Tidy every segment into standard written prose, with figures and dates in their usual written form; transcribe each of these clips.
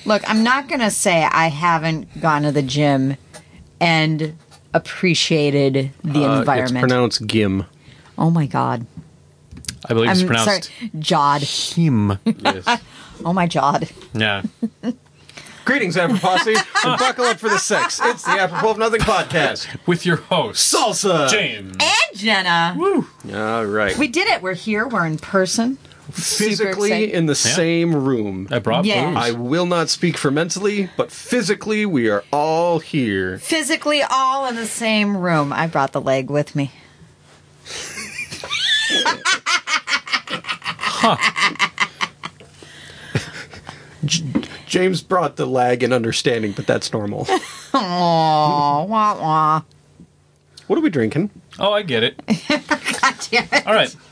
Look, I'm not going to say I haven't gone to the gym and appreciated the environment. It's pronounced Gim. Oh, my God. I believe it's pronounced... Sorry, Jod. Him. Yes. Oh, my Jod. Yeah. Greetings, Apple-Posse, and buckle up for the sex. It's the Apropos of Nothing podcast. With your host, Salsa! James. And Jenna. Woo. All right. We did it. We're here. We're in person. Physically in the same room. I brought Yeah. booze. I will not speak for mentally, but physically we are all here. Physically all in the same room. I brought the leg with me. James brought the lag and understanding, but that's normal. Aww, wah, wah. What are we drinking? Oh, I get it. God damn it. All right.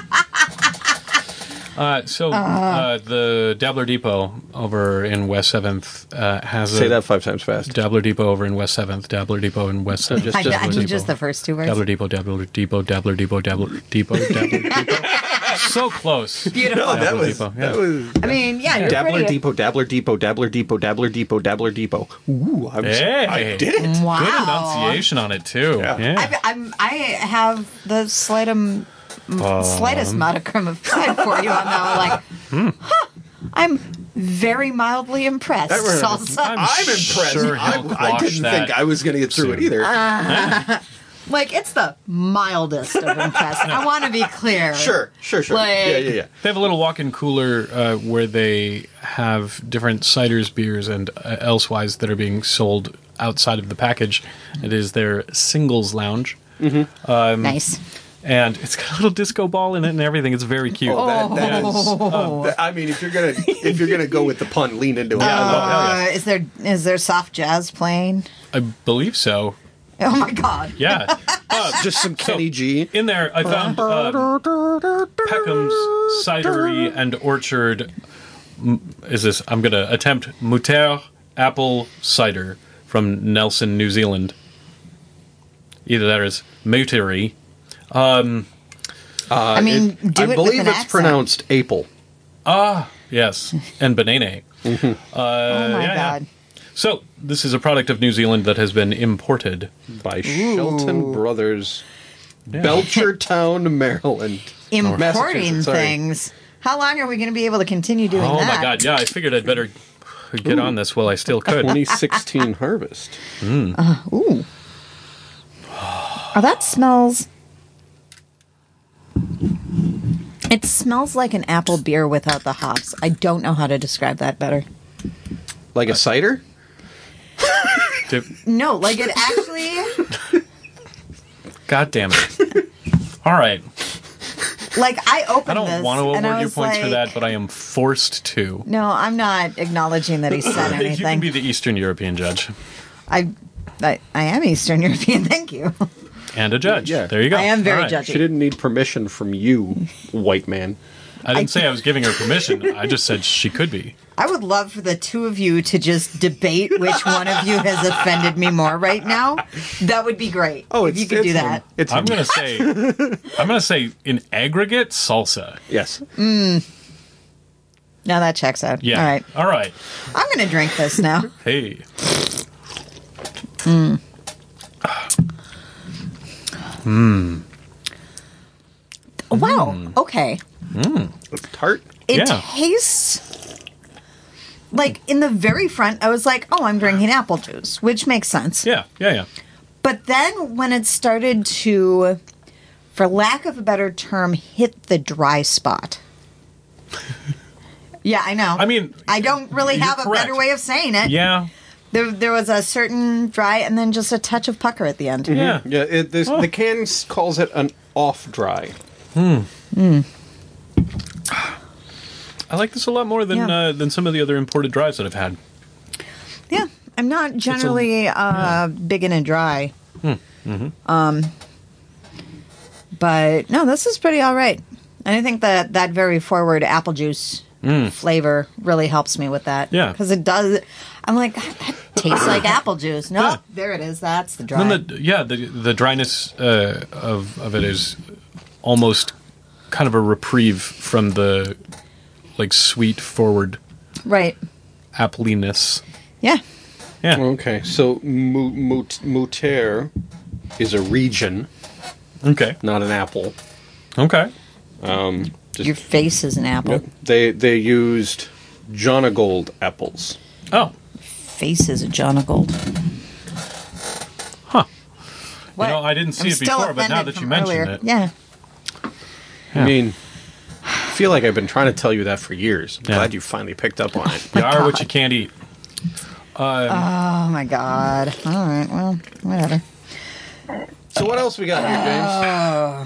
The Dabbler Depot over in West 7th has Say that 5 times fast. Dabbler Depot over in West 7th. Dabbler Depot in West 7th. I need just the first two words. Dabbler Depot, Dabbler Depot, Dabbler Depot, Dabbler Depot, Dabbler Depot. So close. Beautiful. No, that Dabbler was, Depot, yeah. that was... I mean, yeah, you're Dabbler pretty. Depot, Dabbler Depot, Dabbler Depot, Dabbler Depot, Dabbler Depot. Ooh, I Hey. did it. Wow. Good pronunciation on it, too. Yeah. I have the slightest modicum of pride for you on that one. Like, I'm very mildly impressed. Salsa. I'm impressed. sure he'll I quash didn't that think I was going to get through it soon. either. Like, it's the mildest of impressed. I want to be clear. Sure. Like- Yeah. They have a little walk-in cooler where they have different ciders, beers, and elsewise that are being sold outside of the package. It is their singles lounge. Nice. And it's got a little disco ball in it and everything. It's very cute. Oh, that is. I mean, if you're gonna go with the pun, lean into it. yeah. Is there soft jazz playing? I believe so. Oh my God. Yeah. Just some Kenny G. In there, I found Peckham's Cidery and Orchard. I'm going to attempt Mutter Apple Cider from Nelson, New Zealand. Either that or it's Mutery. I mean, I do it with believe an it's accent. pronounced Apple. Yes. And Banane. Oh my yeah. God. So, this is a product of New Zealand that has been imported. By Shelton Brothers, Belchertown, Maryland. Importing Massachusetts, sorry. things. How long are we going to be able to continue doing Oh that? my God, yeah, I figured I'd better get on this while I still could. 2016 harvest. Ooh. Oh, that smells... It smells like an apple beer without the hops. I don't know how to describe that better. Like a cider? No, like it actually... God damn it. All right. Like, I opened I this, don't want to and I award you was points for like- that, but I am forced to. No, I'm not acknowledging that he said You can anything. be the Eastern European judge. I am Eastern European, thank you. And a judge. Yeah. There you go. I am very All right. judgy. She didn't need permission from you, white man. I didn't say I was giving her permission. I just said she could be. I would love for the two of you to just debate which one of you has offended me more right now. That would be great. Oh, if you could do that. It's I'm him. gonna say in aggregate salsa. Yes. No, that checks out. Yeah. All right. All right. I'm going to drink this now. Hey. Wow. Okay. It's tart. It Yeah. tastes like in the very front, I was like, oh, I'm drinking apple juice, which makes sense. Yeah. But then when it started to, for lack of a better term, hit the dry spot. Yeah, I know. I mean, I don't really you're have a correct. better way of saying it. Yeah. There was a certain dry and then just a touch of pucker at the end. Yeah. Yeah, the can calls it an off dry. I like this a lot more than Yeah. than some of the other imported dries that I've had. Yeah, I'm not generally big in a dry. But no, this is pretty all right. And I think that very forward apple juice flavor really helps me with that. Yeah. Because it does. I'm like, that tastes like apple juice. No, Yeah. there it is. That's the dry. And then the dryness of it is almost kind of a reprieve from the like sweet forward Right. appliness. Yeah. Yeah. Okay, so Moutaire is a region, Okay. not an apple. Okay. Your face is an apple. They used Jonagold apples. Oh. Face is a Jonagold. Huh. What? You know, I didn't see I'm it still before, but now offended that you from mention earlier. it. Yeah. I mean, I feel like I've been trying to tell you that for years. I'm Yeah. glad you finally picked up on it. You are what you can't eat. Oh my god. All right. Well, whatever. So what else we got here,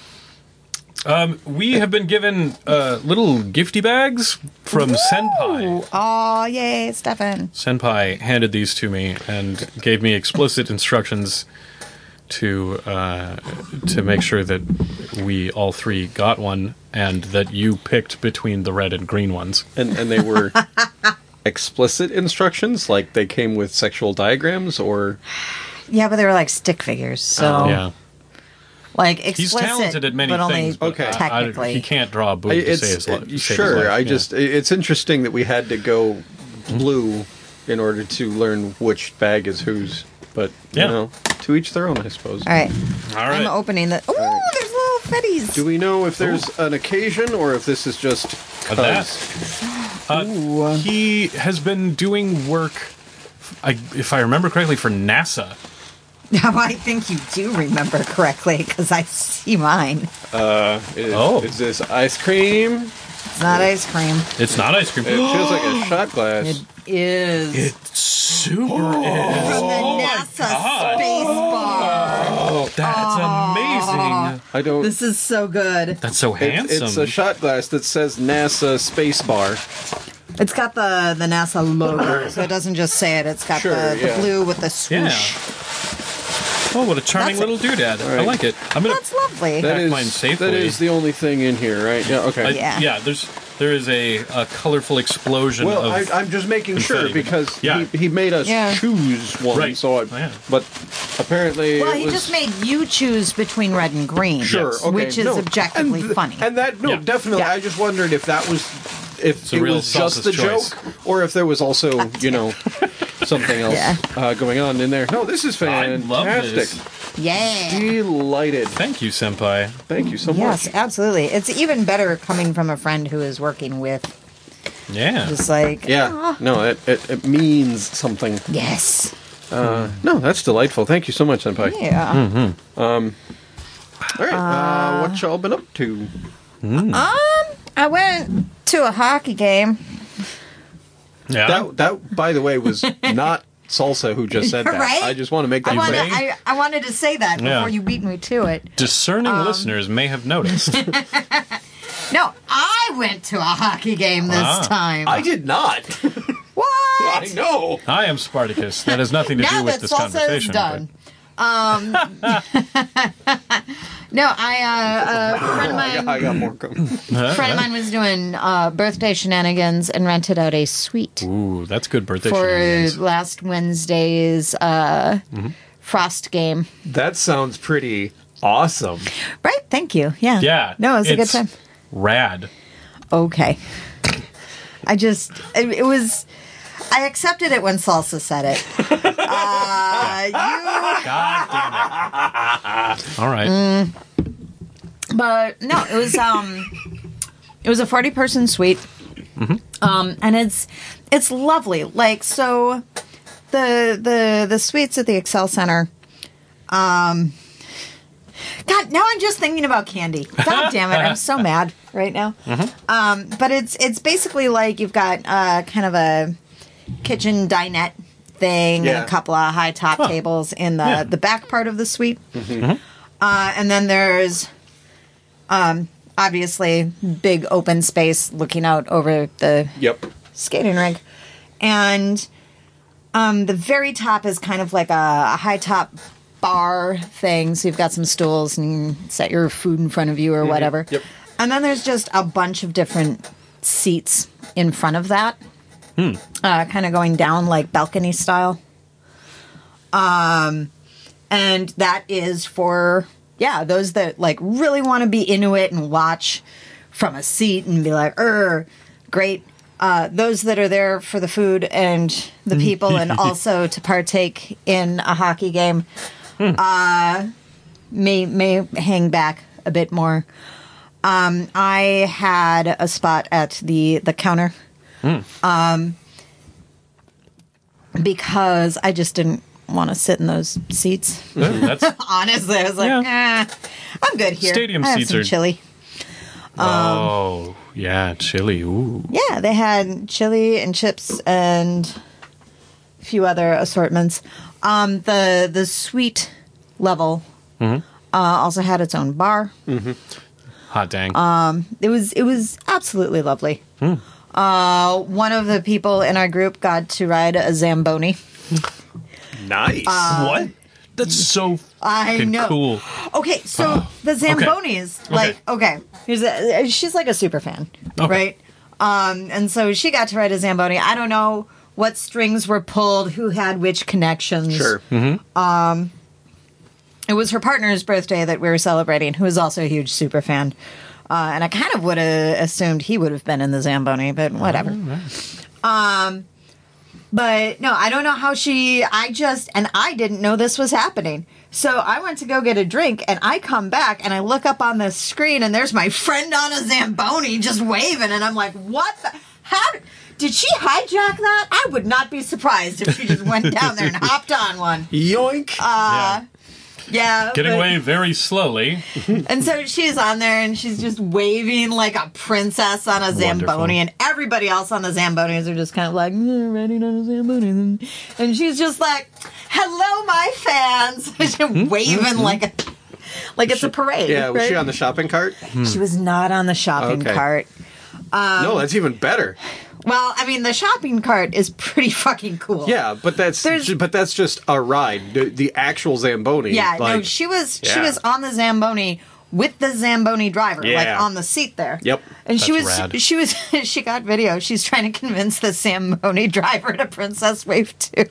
James? We have been given little gifty bags from Senpai. Oh, yay, Stefan. Senpai handed these to me and gave me explicit instructions to make sure that we all three got one and that you picked between the red and green ones. And they were explicit instructions, like they came with sexual diagrams, or Yeah, but they were like stick figures, so Yeah. like explicit. He's talented at many but only things, but Okay. technically. he can't draw a boob to say his life. sure. It's interesting that we had to go blue in order to learn which bag is whose. But Yeah. you know, to each their own, I suppose. All right. All I'm right. opening the. Ooh, there's little fetties. Do we know if there's an occasion or if this is just Of that? 'cause? He has been doing work, if I remember correctly, for NASA. Now, I think you do remember correctly because I see mine. Is this ice cream? It's not ice cream. It's not ice cream. It feels like a shot glass. It is It's super from the NASA space bar. Oh, that's amazing. I don't. This is so good. That's so handsome. It's a shot glass that says NASA Space Bar. It's got the NASA logo, so it doesn't just say it. It's got Sure, the yeah. blue with the swoosh. Oh, what a charming That's little doodad. I right. like it. I'm gonna That's lovely. That Pack is mine safely. that is the only thing in here, right? Yeah. Okay. Yeah. there is a colorful explosion Well, of I'm just making sure confetti. because Yeah. he made us Yeah. choose one. Right. So, Yeah. but apparently, Well, it he was, just made you choose between red and green, sure, okay, which is no. objectively and funny. And that Yeah. definitely. Yeah. I just wondered if that was if a it real was just Salsa's the choice. joke or if there was also something else Yeah. going on in there. No, this is I fantastic. love this. Yeah. Delighted. Thank you, Senpai. Thank you so Yes, much. absolutely. It's even better coming from a friend who is working with, Yeah. just like, Yeah. No, it means something. yes. No, that's delightful. Thank you so much, Senpai. Yeah. All right. What y'all been up to? I went to a hockey game. Yeah. That, by the way, was not Salsa who just said that. Right? I just want to make that I clear. may- wanted to say that Yeah. before you beat me to it. Discerning listeners may have noticed. No, I went to a hockey game this Ah. time. I did not. What? I know. I am Spartacus. That has nothing to now do with that this salsa conversation. is done. No, a friend of mine. I got more coming. but- friend of mine was doing birthday shenanigans and rented out a suite Ooh, that's good birthday for shenanigans. last Wednesday's Frost game. That sounds pretty awesome. Right? Thank you. Yeah. Yeah. No, it was a good it's time. Rad. Okay. It was. I accepted it when Salsa said it. God damn it. All right. But no, it was a 40-person suite. And it's lovely. Like, so the suites at the Excel Center. God, now I'm just thinking about candy. God damn it, I'm so mad right now. But it's basically like you've got kind of a kitchen dinette thing Yeah. and a couple of high top tables in the back part of the suite. And then there's obviously big open space looking out over the Yep. skating rink. And the very top is kind of like a high top bar thing. So you've got some stools and you can set your food in front of you or whatever. Yep. And then there's just a bunch of different seats in front of that. Kind of going down like balcony style. And that is for, those that like really want to be into it and watch from a seat and be like, great. those that are there for the food and the people, and also to partake in a hockey game, may hang back a bit more. I had a spot at the counter, because I just didn't want to sit in those seats. That's Honestly, I was like, I'm good here. Stadium I have seats some are- chili. oh yeah, chili. Ooh. Yeah, they had chili and chips and a few other assortments. The suite level also had its own bar. Hot dang. It was absolutely lovely. One of the people in our group got to ride a Zamboni. Nice. What? That's so I fucking know. cool. Okay, so the Zambonis, she's like a super fan, right? And so she got to ride a Zamboni. I don't know what strings were pulled, who had which connections. Sure. It was her partner's birthday that we were celebrating, who is also a huge super fan. And I kind of would have assumed he would have been in the Zamboni, but whatever. But no, I don't know how I didn't know this was happening. So I went to go get a drink, and I come back, and I look up on the screen, and there's my friend on a Zamboni just waving, and I'm like, what the, did she hijack that? I would not be surprised if she just went down there and hopped on one. Yoink. Yeah. Getting away very slowly. And so she's on there, and she's just waving like a princess on a Zamboni, Wonderful. and everybody else on the Zambonis are just kind of like, riding on a Zamboni. And she's just like, hello, my fans. She's waving like it's a parade. Yeah, was right? she on the shopping cart? She was not on the shopping Okay. cart. No, that's even better. Well, I mean, the shopping cart is pretty fucking cool. Yeah, but that's just a ride. The actual Zamboni. Yeah, like, no, she was yeah. on the Zamboni with the Zamboni driver, like Yeah. on the seat there. Yep. And she That's was rad. she got video. She's trying to convince the Zamboni driver to princess wave too.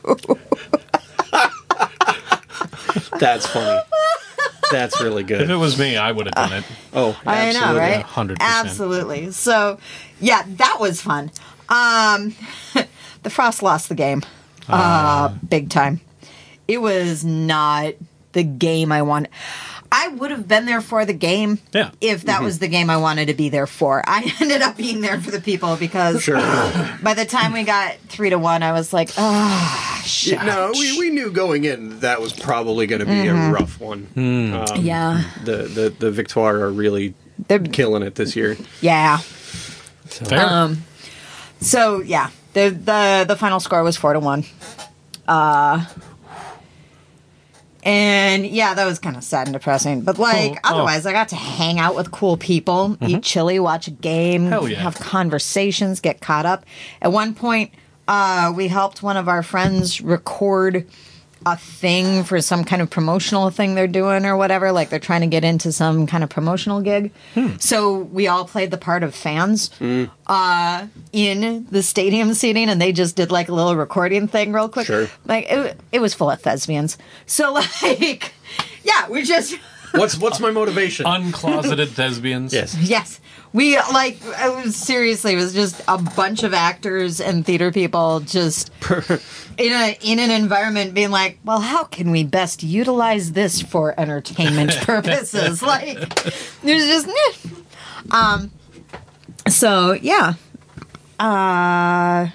That's funny. That's really If good. it was me, I would have done it. Oh, I know, absolutely. right? 100%. Absolutely. So, yeah, that was fun. The Frost lost the game, big time. It was not the game I wanted. I would have been there for the game if that was the game I wanted to be there for. I ended up being there for the people because Sure. by the time we got 3-1, I was like, shit. No, we knew going in that was probably going to be a rough one. Yeah. The Victoire are really They're- killing it this year. Yeah. Fair. So yeah, the final score was 4-1. And yeah, that was kind of sad and depressing. But like, otherwise, I got to hang out with cool people, eat chili, watch a game, Hell yeah. have conversations, get caught up. At one point, we helped one of our friends record a thing for some kind of promotional thing they're doing or whatever. Like they're trying to get into some kind of promotional gig. So we all played the part of fans in the stadium seating, and they just did like a little recording thing real quick. Sure. Like it was full of thespians. So like, yeah, we just... What's my motivation? Uncloseted thespians. Yes. Yes. We, like, seriously, it was just a bunch of actors and theater people just in an environment being like, well, how can we best utilize this for entertainment purposes? Like, there's just, so, yeah. At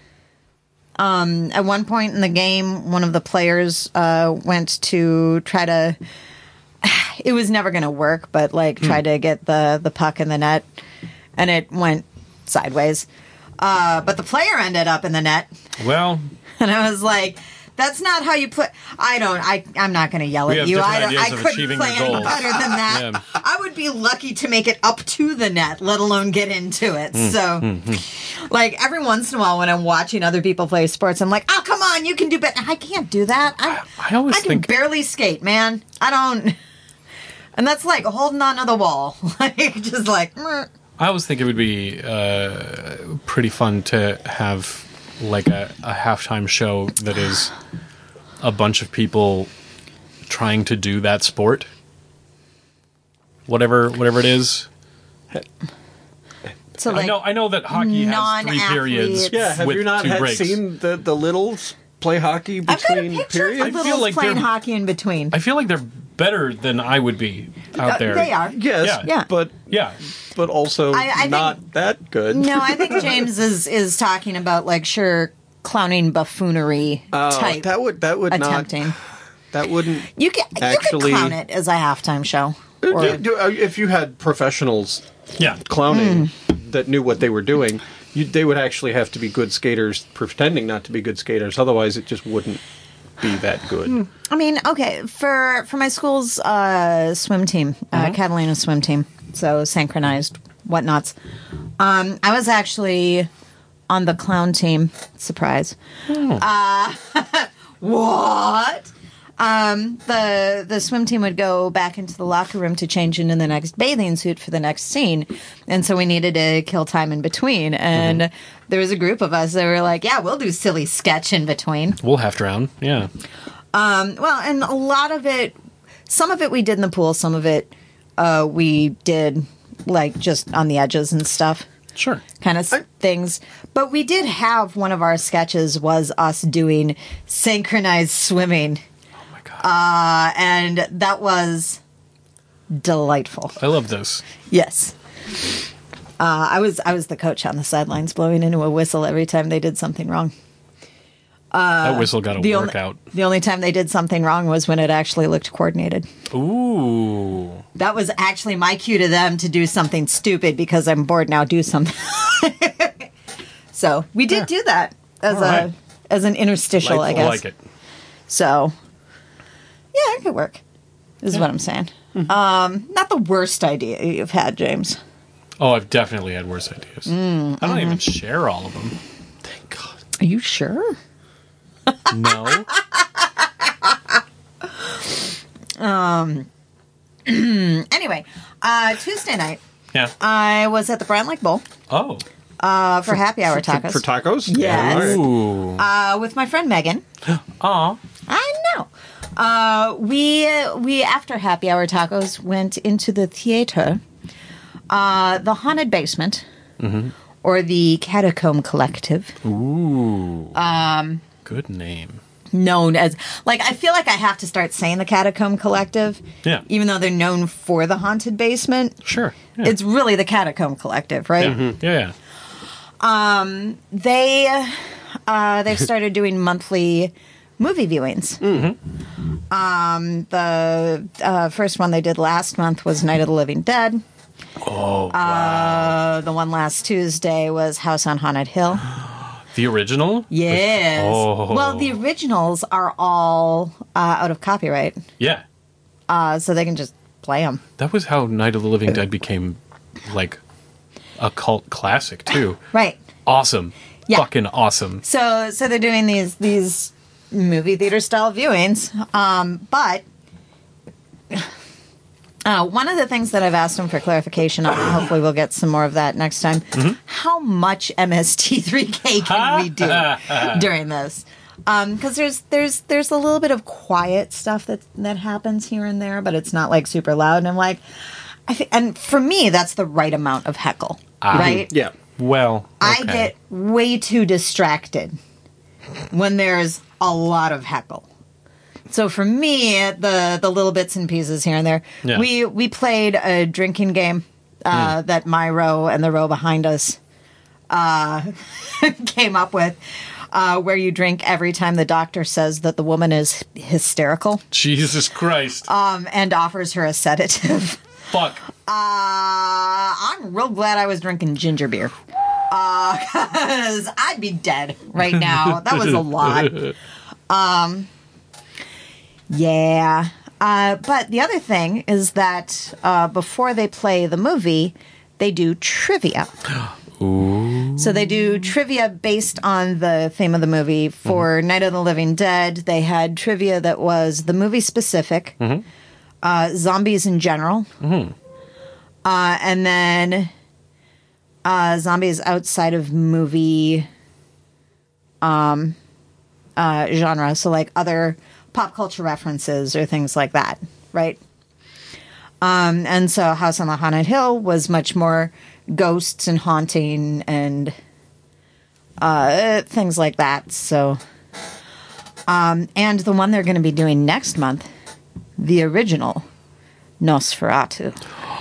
one point in the game, one of the players went to try to... It was never going to work, but like tried to get the puck in the net, and it went sideways. But the player ended up in the net, Well, and I was like, "That's not how you play." I'm not going to yell We at have you. different I ideas of couldn't achieving play your any goals. better than that. Yeah. I would be lucky to make it up to the net, let alone get into it. So, like every once in a while, when I'm watching other people play sports, I'm like, "Oh, come on, you can do better." I can't do that. I always I can think barely skate, man. I don't. And that's like holding onto the wall, like just like. Meh. I always think it would be pretty fun to have like a halftime show that is a bunch of people trying to do that sport, whatever it is. So like, I know that hockey has 3 periods. non-athletes. Yeah, have with you not 2 breaks. seen the littles play hockey I've got a between picture periods? of I feel littles like playing they're- hockey in between. I feel like they're better than I would be out there. They are. Yes, Yeah. but Yeah. also I think- not that good. No, I think James is talking about like clowning buffoonery type that would attempting. not that wouldn't You could actually clown it as a halftime show. Or, if you had professionals Yeah. clowning that knew what they were doing, they would actually have to be good skaters pretending not to be good skaters. Otherwise, it just wouldn't be that good. I mean, okay, for my school's swim team, Catalina swim team, so synchronized whatnots. I was actually on the clown team. Surprise! What? The swim team would go back into the locker room to change into the next bathing suit for the next scene, and so we needed to kill time in between. And there was a group of us that were like, "Yeah, we'll do silly sketch in between." We'll have to round. Yeah. Well, and a lot of it, some of it we did in the pool, some of it we did like just on the edges and stuff. Sure. Kind of things. But we did have one of our sketches was us doing synchronized swimming. Oh my god. And that was delightful. I love this. Yes. I was the coach on the sidelines blowing into a whistle every time they did something wrong. That whistle got to work only, out. The only time they did something wrong was when it actually looked coordinated. Ooh. That was actually my cue to them to do something stupid because I'm bored now. Do something. So we did do that as an interstitial, I I guess. like it. So yeah, it could work. Is what I'm saying. Not the worst idea you've had, James. Oh, I've definitely had worse ideas. I don't even share all of them. Thank God. Are you sure? No. Anyway, Tuesday night, Yeah. I was at the Brown Lake Bowl Oh. for happy hour tacos. For tacos? Yes. all right. Ooh. With my friend Megan. Aw. I know. We after happy hour tacos went into the theater, the Haunted Basement, or the Catacomb Collective, Ooh. Good name. known as I feel like I have to start saying the Catacomb Collective, Yeah. even though they're known for the Haunted Basement. Sure. Yeah. It's really the Catacomb Collective, right? Yeah. Yeah. They've started doing monthly movie viewings. The first one they did last month was Night of the Living Dead. Oh. Wow. The one last Tuesday was House on Haunted Hill. The original? Yes. Oh. Well, the originals are all out of copyright, Yeah. so they can just play them. That was how Night of the Living Dead became like a cult classic too. Right. Awesome. Yeah. Fucking awesome. So they're doing these movie theater style viewings, but one of the things that I've asked them for clarification on, hopefully we'll get some more of that next time. How much MST3K can we do during this? Because there's a little bit of quiet stuff that happens here and there, but it's not like super loud. And I'm like, and for me, that's the right amount of heckle, right? Yeah. Well, I okay. get way too distracted when there's a lot of heckle. So for me, the little bits and pieces here and there, Yeah. we played a drinking game that my row and the row behind us came up with, where you drink every time the doctor says that the woman is hysterical, Jesus Christ. and offers her a sedative. Fuck. I'm real glad I was drinking ginger beer. Because I'd be dead right now. That was a lot. Yeah. But the other thing is that before they play the movie, they do trivia. Ooh. So they do trivia based on the theme of the movie. For Night of the Living Dead, they had trivia that was the movie specific, zombies in general, and then zombies outside of movie genre. So like other pop culture references or things like that, right? And so House on the Haunted Hill was much more ghosts and haunting and things like that. So, and the one they're going to be doing next month, the original Nosferatu.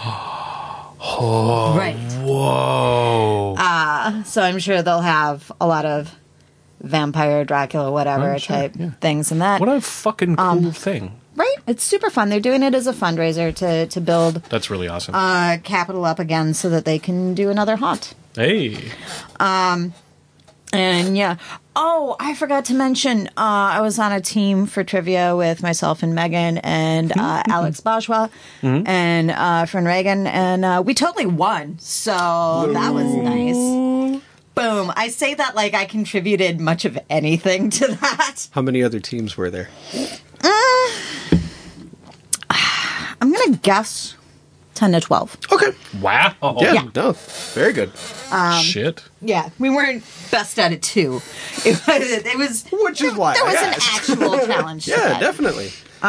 Oh, Right. Whoa. So I'm sure they'll have a lot of vampire, Dracula, whatever Oh, sure, type yeah. things in that. What a fucking cool thing. Right? It's super fun. They're doing it as a fundraiser to build That's really awesome. capital up again so that they can do another haunt. Hey. And yeah. Oh, I forgot to mention, I was on a team for trivia with myself and Megan and Alex Bajwa and friend Reagan, and we totally won. So that was nice. Boom. I say that like I contributed much of anything to that. How many other teams were there? I'm going to guess 10 to 12. Okay. Wow. Yeah, Yeah. no. Very good. Shit. Yeah, we weren't best at it too. It was Which is why there I was an asked. actual challenge. to Yeah, that. definitely.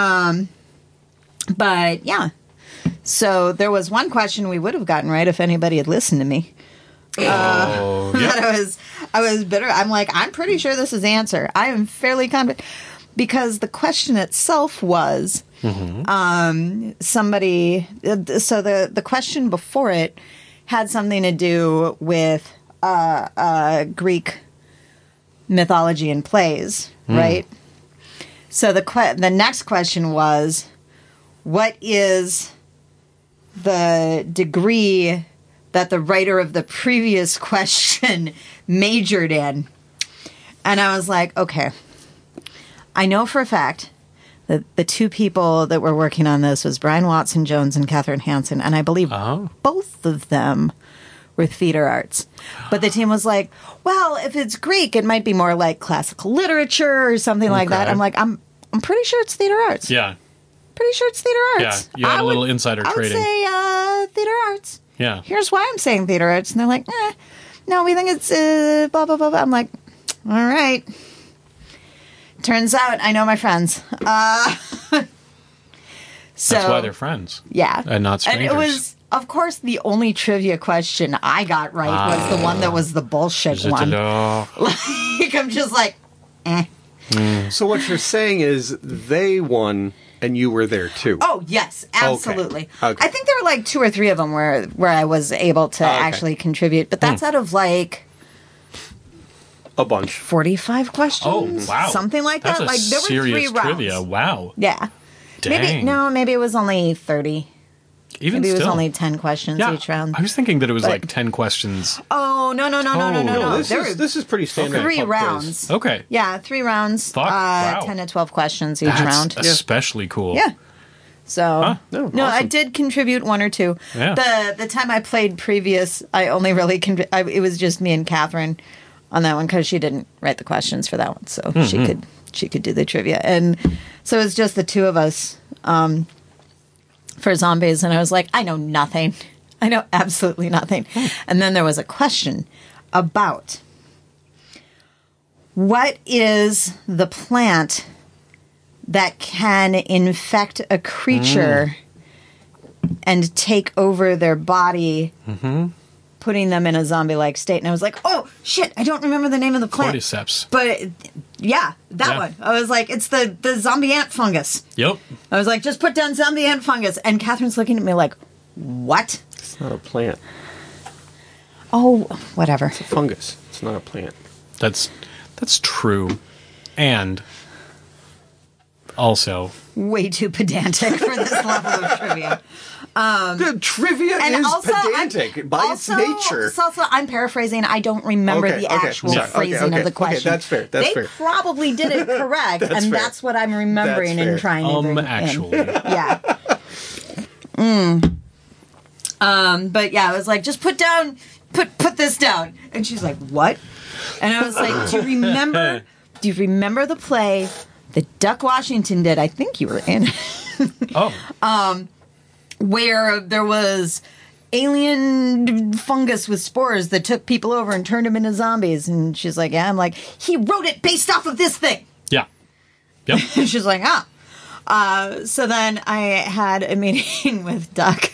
But yeah, so there was one question we would have gotten right if anybody had listened to me. Oh, yeah. That I was bitter. I'm like, I'm pretty sure this is the answer. I am fairly confident because the question itself was somebody. So the question before it had something to do with Greek mythology and plays, right? So the next question was, what is the degree that the writer of the previous question majored in? And I was like, okay, I know for a fact that the two people that were working on this was Brian Watson Jones and Catherine Hansen, and I believe Oh. both of them were theater arts. But the team was like, well, if it's Greek, it might be more like classical literature or something like that. Okay. I'm like, I'm pretty sure it's theater arts. Yeah. Pretty sure it's theater arts. Yeah, you had I a little would- insider I would trading. say theater arts. Yeah. Here's why I'm saying theater arts. And they're like, no, we think it's blah, blah, blah, blah. I'm like, all right. Turns out I know my friends. So, That's why they're friends. yeah. And not strangers. And it was, of course, the only trivia question I got right was the one that was the bullshit one. Like, I'm just like, So what you're saying is they won and you were there too. Oh, yes, absolutely. Okay. I think there were like 2 or 3 of them where I was able to okay. actually contribute, but that's out of like A bunch. 45 questions. Oh, wow. Something like That's that. a Like there were 3 serious rounds. trivia. Wow. Yeah. Dang. Maybe it was only 30. Even Maybe it was still. only 10 questions yeah, each round. I was thinking that it was But- like 10 questions. Oh, no. Oh, This There is were this is pretty standard. 3 pub quiz. rounds. Okay. Yeah, 3 rounds. Fuck, wow. 10 to 12 questions each That's round. especially cool. Yeah. So No, no, I awesome. did contribute 1 or 2. Yeah. The time I played previous, I only really it was just me and Catherine on that one because she didn't write the questions for that one, so she could do the trivia, and so it was just the 2 of us for zombies, and I was like, I know nothing. I know absolutely nothing. And then there was a question about what is the plant that can infect a creature and take over their body, putting them in a zombie-like state. And I was like, oh, shit, I don't remember the name of the plant. Cordyceps. But, yeah, that Yeah. one. I was like, it's the zombie ant fungus. Yep. I was like, just put down zombie ant fungus. And Catherine's looking at me like, what? It's not a plant. Oh, whatever. Fungus. It's not a plant. That's true. And also, Way too pedantic for this level of trivia. The trivia is pedantic by its nature. Also, I'm paraphrasing. I don't remember Okay, the okay, actual sorry. phrasing Okay, of the okay, question. that's fair, that's they fair. probably did it correct, and fair. that's what I'm remembering That's fair. and trying to bring actually. in. Yeah. But yeah, I was like, just put this down. And she's like, what? And I was like, do you remember the play that Duck Washington did? I think you were in it. oh, Where there was alien fungus with spores that took people over and turned them into zombies. And she's like, yeah. I'm like, he wrote it based off of this thing. yeah. Yep. And she's like, So then I had a meeting with Duck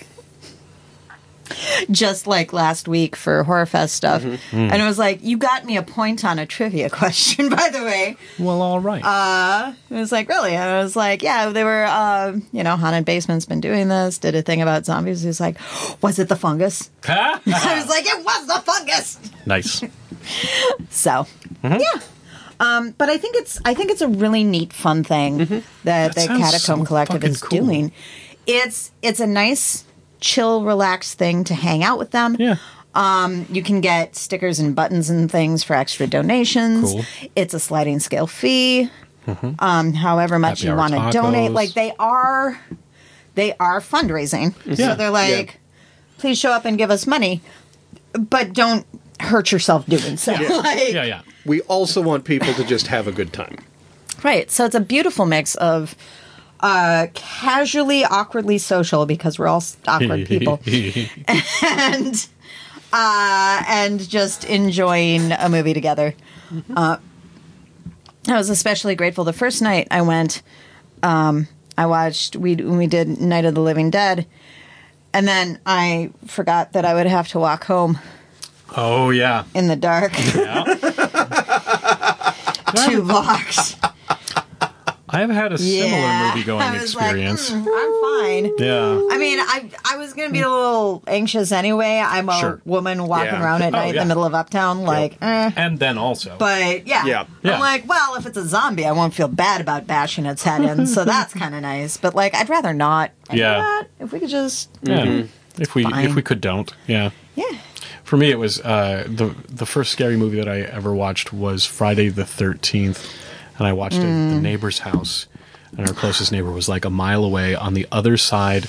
just like last week for HorrorFest stuff. And it was like, you got me a point on a trivia question, by the way. Well, all right. It was like, really? And I was like, yeah, they were, Haunted Basement's been doing this, did a thing about zombies. He was like, was it the fungus? I was like, it was the fungus! Nice. So, yeah. But I think it's a really neat, fun thing that the sounds Catacomb so Collective is fucking cool. doing. It's a nice, chill, relaxed thing to hang out with them. Yeah. You can get stickers and buttons and things for extra donations. Cool. It's a sliding scale fee. However much Happy you hour want to donate, tacos. like they are fundraising. So Yeah. they're like, please show up and give us money, but don't hurt yourself doing so. Like, Yeah. We also want people to just have a good time. right. So it's a beautiful mix of casually, awkwardly social, because we're all awkward people, and just enjoying a movie together. I was especially grateful the first night I went. I watched we did Night of the Living Dead, and then I forgot that I would have to walk home Oh, yeah. in the dark Yeah. 2 blocks. I've had a similar movie-going I was experience. Like, I'm fine. Yeah. I mean, I was going to be a little anxious anyway. I'm a Sure. woman walking Yeah. around at night in yeah. the middle of Uptown, like, And then also. But yeah. Yeah. Yeah. I'm like, well, if it's a zombie, I won't feel bad about bashing its head in, so that's kind of nice. But like, I'd rather not. And Yeah. you know what? If we could just, Yeah. If we Fine. could don't. Yeah. yeah. For me, it was the first scary movie that I ever watched was Friday the 13th, and I watched it at the neighbor's house, and our closest neighbor was like a mile away on the other side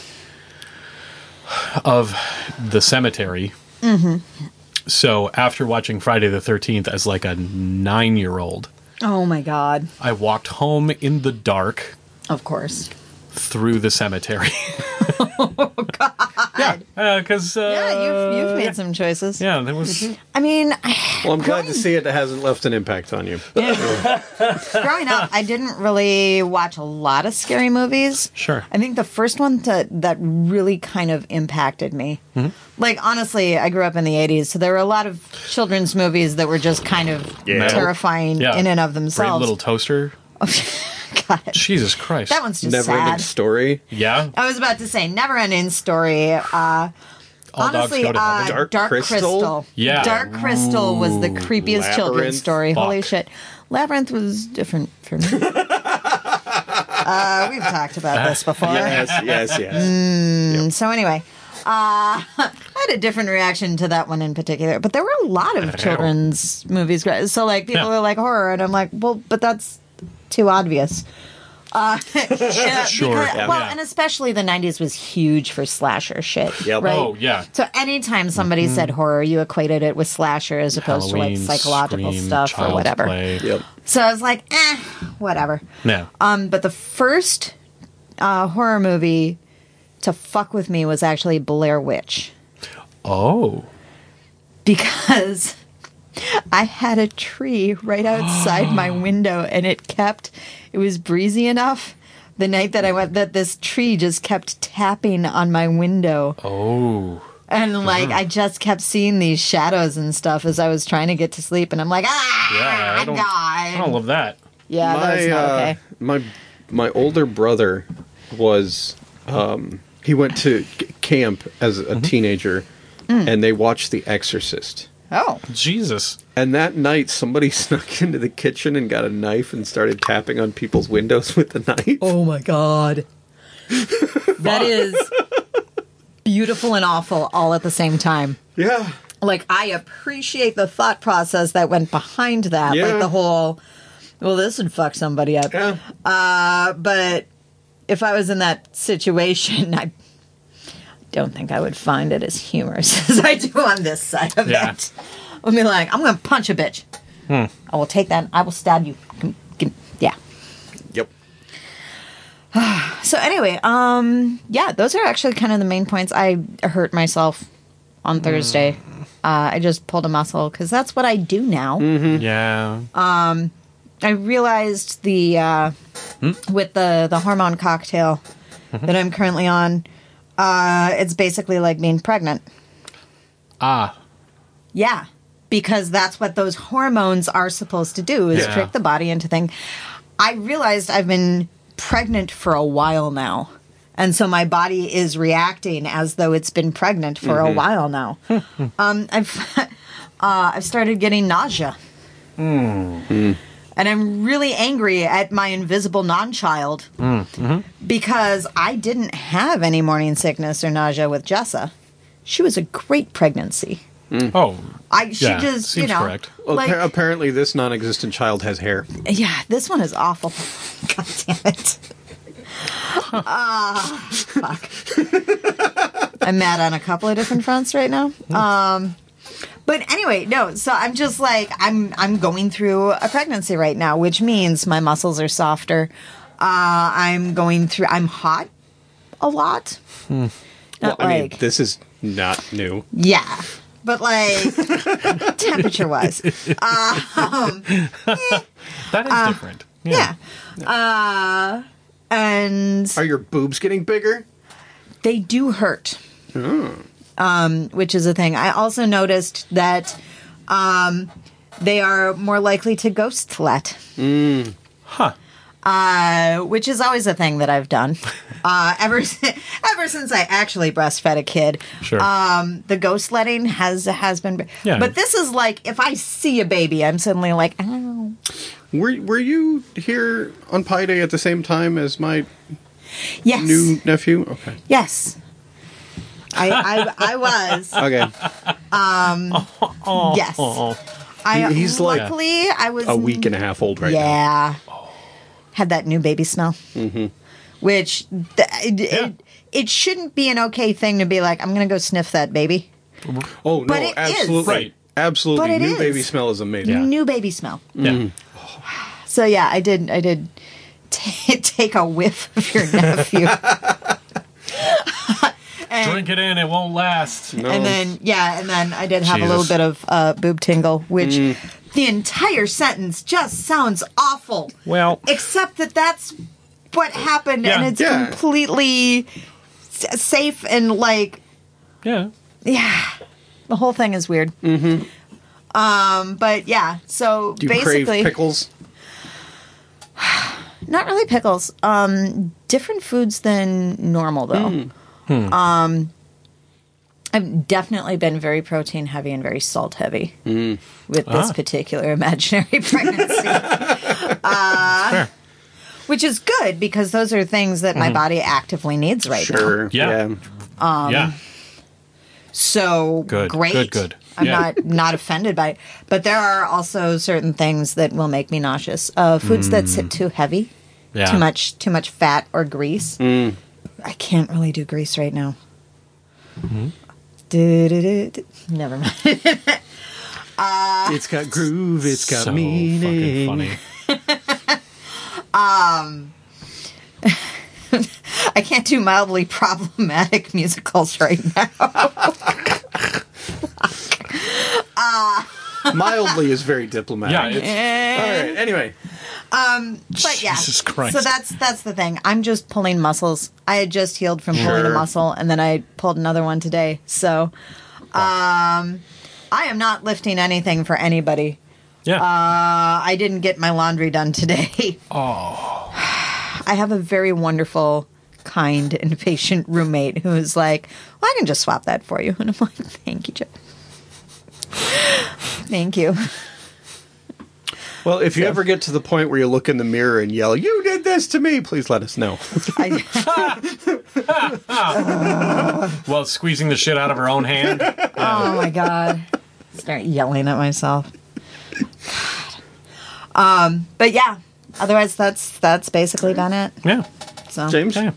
of the cemetery. So after watching Friday the 13th as like a 9-year-old, Oh my God. I walked home in the dark Of course. through the cemetery. Oh God! Yeah, because Yeah, you've made some choices. yeah, there was I mean, Well, I'm glad to see it hasn't left an impact on you. growing up, I didn't really watch a lot of scary movies. Sure. I think the first one that really kind of impacted me. Like, honestly, I grew up in the 80s, so there were a lot of children's movies that were just kind of Yeah. terrifying Yeah. in and of Great themselves. Little Toaster. God. Jesus Christ! That one's just Never ending sad. story. Yeah. I was about to say, never ending story. All Honestly, dogs go to heaven. Dark Crystal? Yeah. Dark Crystal was the creepiest children's Labyrinth? story. Holy Fuck. shit. Labyrinth was different for me. We've talked about this before. Yes. So anyway, I had a different reaction to that one in particular. But there were a lot of children's movies. So like people Yeah. are like horror, and I'm like, well, but that's too obvious. Yeah, Sure, because- yeah. well, Yeah. and especially the 90s was huge for slasher shit. Yep. Right? Oh, yeah. So anytime somebody said horror, you equated it with slasher as opposed Halloween, to like psychological Scream, stuff or Child's whatever. Play. Yep. So I was like, whatever. Yeah. But the first horror movie to fuck with me was actually Blair Witch. Oh. Because I had a tree right outside my window, and it was breezy enough the night that I went that this tree just kept tapping on my window. Oh. And like I just kept seeing these shadows and stuff as I was trying to get to sleep, and I'm like, Yeah. I don't God. love that. Yeah, that was not okay. My older brother was he went to camp as a teenager, and they watched The Exorcist. Oh. Jesus. And that night, somebody snuck into the kitchen and got a knife and started tapping on people's windows with the knife. Oh my God. That is beautiful and awful all at the same time. Yeah. Like, I appreciate the thought process that went behind that. Yeah. Like the whole, well, this would fuck somebody up. Yeah. But if I was in that situation, I don't think I would find it as humorous as I do on this side of Yeah. it. I'll be like, I'm going to punch a bitch. I will take that. I will stab you. Yeah. Yep. So anyway, yeah, those are actually kind of the main points. I hurt myself on Thursday. I just pulled a muscle because that's what I do now. Yeah. I realized with the hormone cocktail that I'm currently on, it's basically like being pregnant. Ah. Yeah, because that's what those hormones are supposed to do, is Yeah. trick the body into things. I realized I've been pregnant for a while now. And so my body is reacting as though it's been pregnant for a while now. I've started getting nausea. And I'm really angry at my invisible non-child because I didn't have any morning sickness or nausea with Jessa. She was a great pregnancy. Oh. She just, seems correct. Well, like, apparently this non-existent child has hair. yeah, this one is awful. God damn it. Fuck. I'm mad on a couple of different fronts right now. But anyway, no, so I'm just like, I'm going through a pregnancy right now, which means my muscles are softer. I'm hot a lot. Well, I mean, this is not new. Yeah. But like, temperature wise. That is different. Yeah. And Are your boobs getting bigger? they do hurt. Which is a thing. I also noticed that they are more likely to ghost let. Huh. Which is always a thing that I've done. Ever since I actually breastfed a kid. Sure. The ghost letting has been. Yeah. But this is like, if I see a baby, I'm suddenly like, oh. Were you here on Pi Day at the same time as my Yes. new nephew? Okay. Yes. I was. Okay. Yes. He's like luckily I was a week and a half old right now. Yeah. Had that new baby smell. Mm-hmm. Which it shouldn't be an okay thing to be like, I'm going to go sniff that baby. Oh, no, But it is. absolutely. Right. Absolutely. But it New is. baby smell is amazing. Yeah. New baby smell. Yeah. So yeah, I did take a whiff of your nephew. Drink it in, it won't last. No. And then I did have a little Jesus. bit of boob tingle, which the entire sentence just sounds awful. Well, Except that that's what happened, Yeah. and it's Yeah. completely safe and like, yeah. yeah, the whole thing is weird. Mm-hmm. But yeah, so Do you basically, crave pickles? not really pickles. Different foods than normal though. I've definitely been very protein heavy and very salt heavy with this particular imaginary pregnancy. Fair. Which is good because those are things that my body actively needs right now. Sure. Yeah. Yeah. So Good. great. Good. I'm Yeah. not offended by it. But there are also certain things that will make me nauseous. Foods that sit too heavy, Yeah. too much fat or grease. I can't really do grease right now. Never mind. It's got groove. It's got So meaning. fucking funny. I can't do mildly problematic musicals right now. Mildly is very diplomatic. Yeah, it's, All right. Anyway. But yeah, Jesus Christ. so that's the thing. I'm just pulling muscles. I had just healed from pulling a Sure. muscle, and then I pulled another one today. So, I am not lifting anything for anybody. yeah. I didn't get my laundry done today. Oh. I have a very wonderful, kind, and patient roommate who is like, "Well, I can just swap that for you," and I'm like, "Thank you, Joe. Thank you." Well, if you ever get to the point where you look in the mirror and yell, "You did this to me," please let us know. Well, squeezing the shit out of her own hand. Oh my god! Start yelling at myself. God. But yeah. Otherwise, that's basically been it. Yeah. So James? Yeah.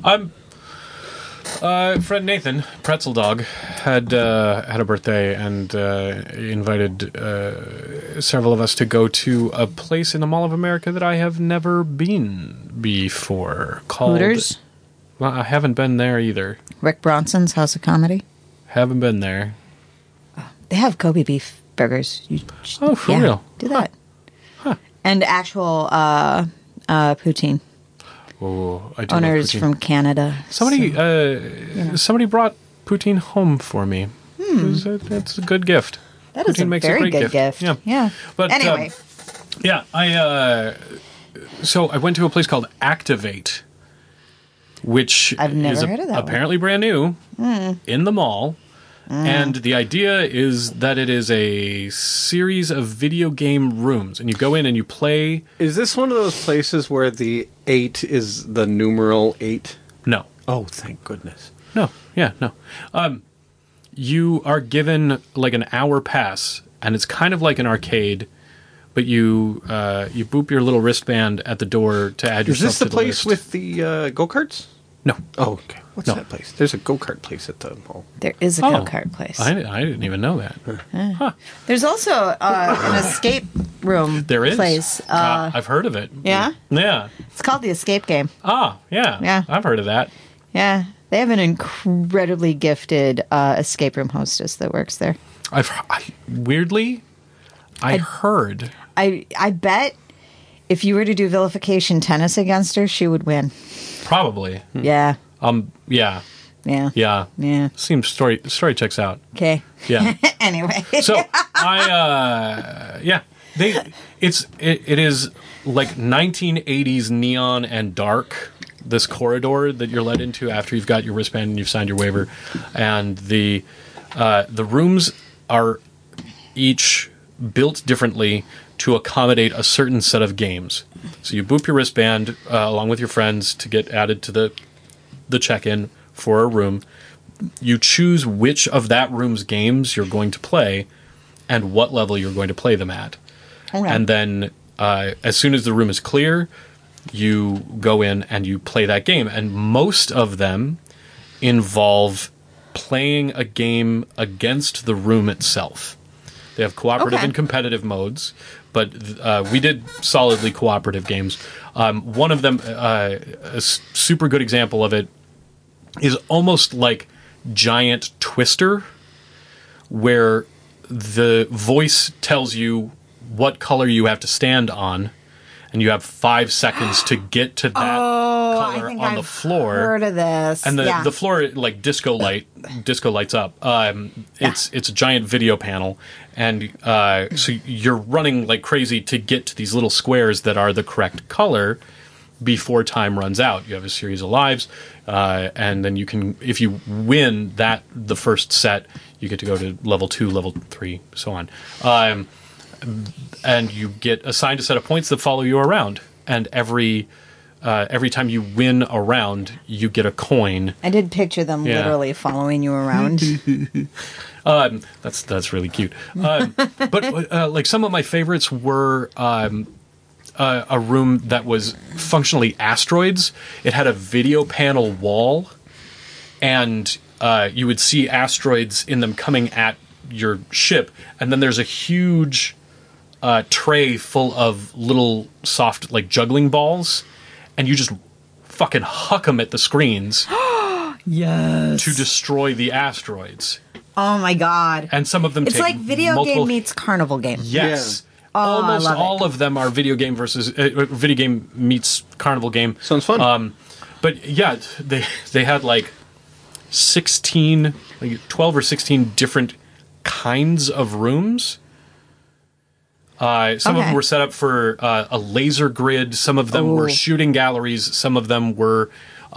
Friend Nathan, Pretzel Dog, had a birthday and invited several of us to go to a place in the Mall of America that I have never been before. Called Hooters? Well, I haven't been there either. Rick Bronson's House of Comedy. Haven't been there. They have Kobe beef burgers. Oh, for real? Do that. Huh. And actual poutine. Oh, I do Owners love poutine. from Canada. Somebody brought poutine home for me. It's a good gift. That is Poutine a makes very great good gift. Yeah. But Anyway. yeah, so I went to a place called Activate, which I've never is heard of that one. apparently brand new in the mall. And the idea is that it is a series of video game rooms, and you go in and you play. Is this one of those places where the 8 is the numeral 8? No, Oh, thank goodness. no. You are given like an hour pass, and it's kind of like an arcade, but you boop your little wristband at the door to add Is yourself this the to the place list. with the go-karts? No. Oh, okay. What's No. that place? There's a go-kart place at the mall. There is a Oh. go-kart place. I didn't even know that. There's also an escape room There is place. I've heard of it. Yeah? Yeah. It's called the Escape Game. Ah, yeah. Yeah. I've heard of that. Yeah. They have an incredibly gifted escape room hostess that works there. Weirdly, I heard. I bet if you were to do vilification tennis against her, she would win. Probably. Yeah. Yeah. Yeah. Yeah. Yeah. Seems story checks out. Okay. Yeah. Anyway. So it is like 1980s neon and dark. This corridor that you're led into after you've got your wristband and you've signed your waiver, and the rooms are each built differently to accommodate a certain set of games. So you boop your wristband along with your friends to get added to the check-in for a room. You choose which of that room's games you're going to play and what level you're going to play them at. Okay. And then as soon as the room is clear, you go in and you play that game. And most of them involve playing a game against the room itself. They have cooperative Okay. and competitive modes, but we did solidly cooperative games. One of them, a super good example of it, is almost like Giant Twister, where the voice tells you what color you have to stand on, and you have 5 seconds to get to that color on the floor. Heard of this? And Yeah. the floor, like disco lights up. It's a giant video panel, and so you're running like crazy to get to these little squares that are the correct color before time runs out. You have a series of lives, and then you can, if you win the first set, you get to go to level 2, level 3, so on. And you get assigned a set of points that follow you around, and every time you win a round, you get a coin. I did picture them Yeah. literally following you around. That's really cute. But like some of my favorites were a room that was functionally asteroids. It had a video panel wall, and you would see asteroids in them coming at your ship, and then there's a huge tray full of little soft like juggling balls, and you just fucking huck them at the screens Yes. to destroy the asteroids. Oh my god. And some of them It's take like video multiple... game meets carnival game. Yes. Oh, I Almost love it. all of them are video game versus video game meets carnival game. Sounds fun. But yeah, they had like 16, like 12 or 16 different kinds of rooms. Some of Okay. them were set up for a laser grid. Some of them were Ooh. shooting galleries. Some of them were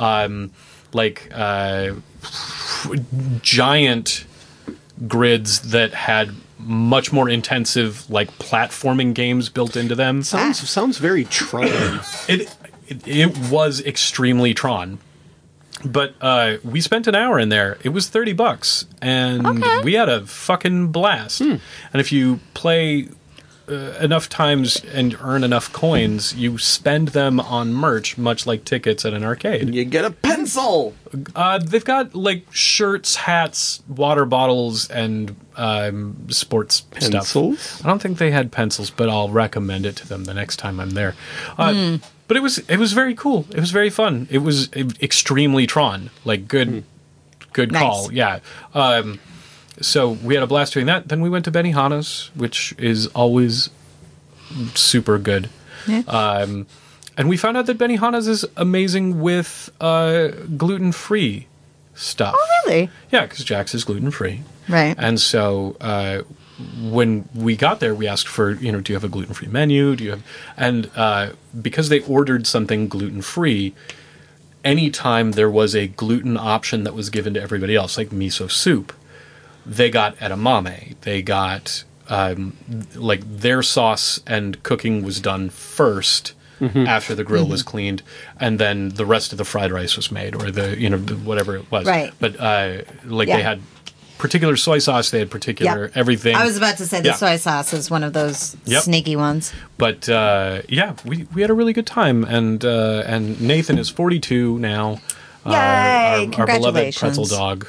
giant grids that had much more intensive like platforming games built into them. Sounds very Tron. It was extremely Tron. But we spent an hour in there. It was $30, and Okay. we had a fucking blast. And if you play enough times and earn enough coins, you spend them on merch, much like tickets at an arcade. You get a pencil. They've got like shirts, hats, water bottles, and sports Pencils? stuff. I don't think they had pencils, but I'll recommend it to them the next time I'm there. But it was very cool. It was very fun. It was extremely Tron, like good call. Nice. Yeah. So we had a blast doing that. Then we went to Benihana's, which is always super good. Yeah. And we found out that Benihana's is amazing with gluten-free stuff. Oh, really? Yeah, because Jack's is gluten-free. Right. And so when we got there, we asked for, do you have a gluten-free menu? Do you have... And because they ordered something gluten-free, anytime there was a gluten option that was given to everybody else, like miso soup, they got edamame. They got, their sauce and cooking was done first after the grill was cleaned, and then the rest of the fried rice was made, or whatever it was. Right. But, they had particular soy sauce, they had particular everything. I was about to say the soy sauce is one of those sneaky ones. But we had a really good time, and Nathan is 42 now. Yay! Our beloved Congratulations. pretzel dog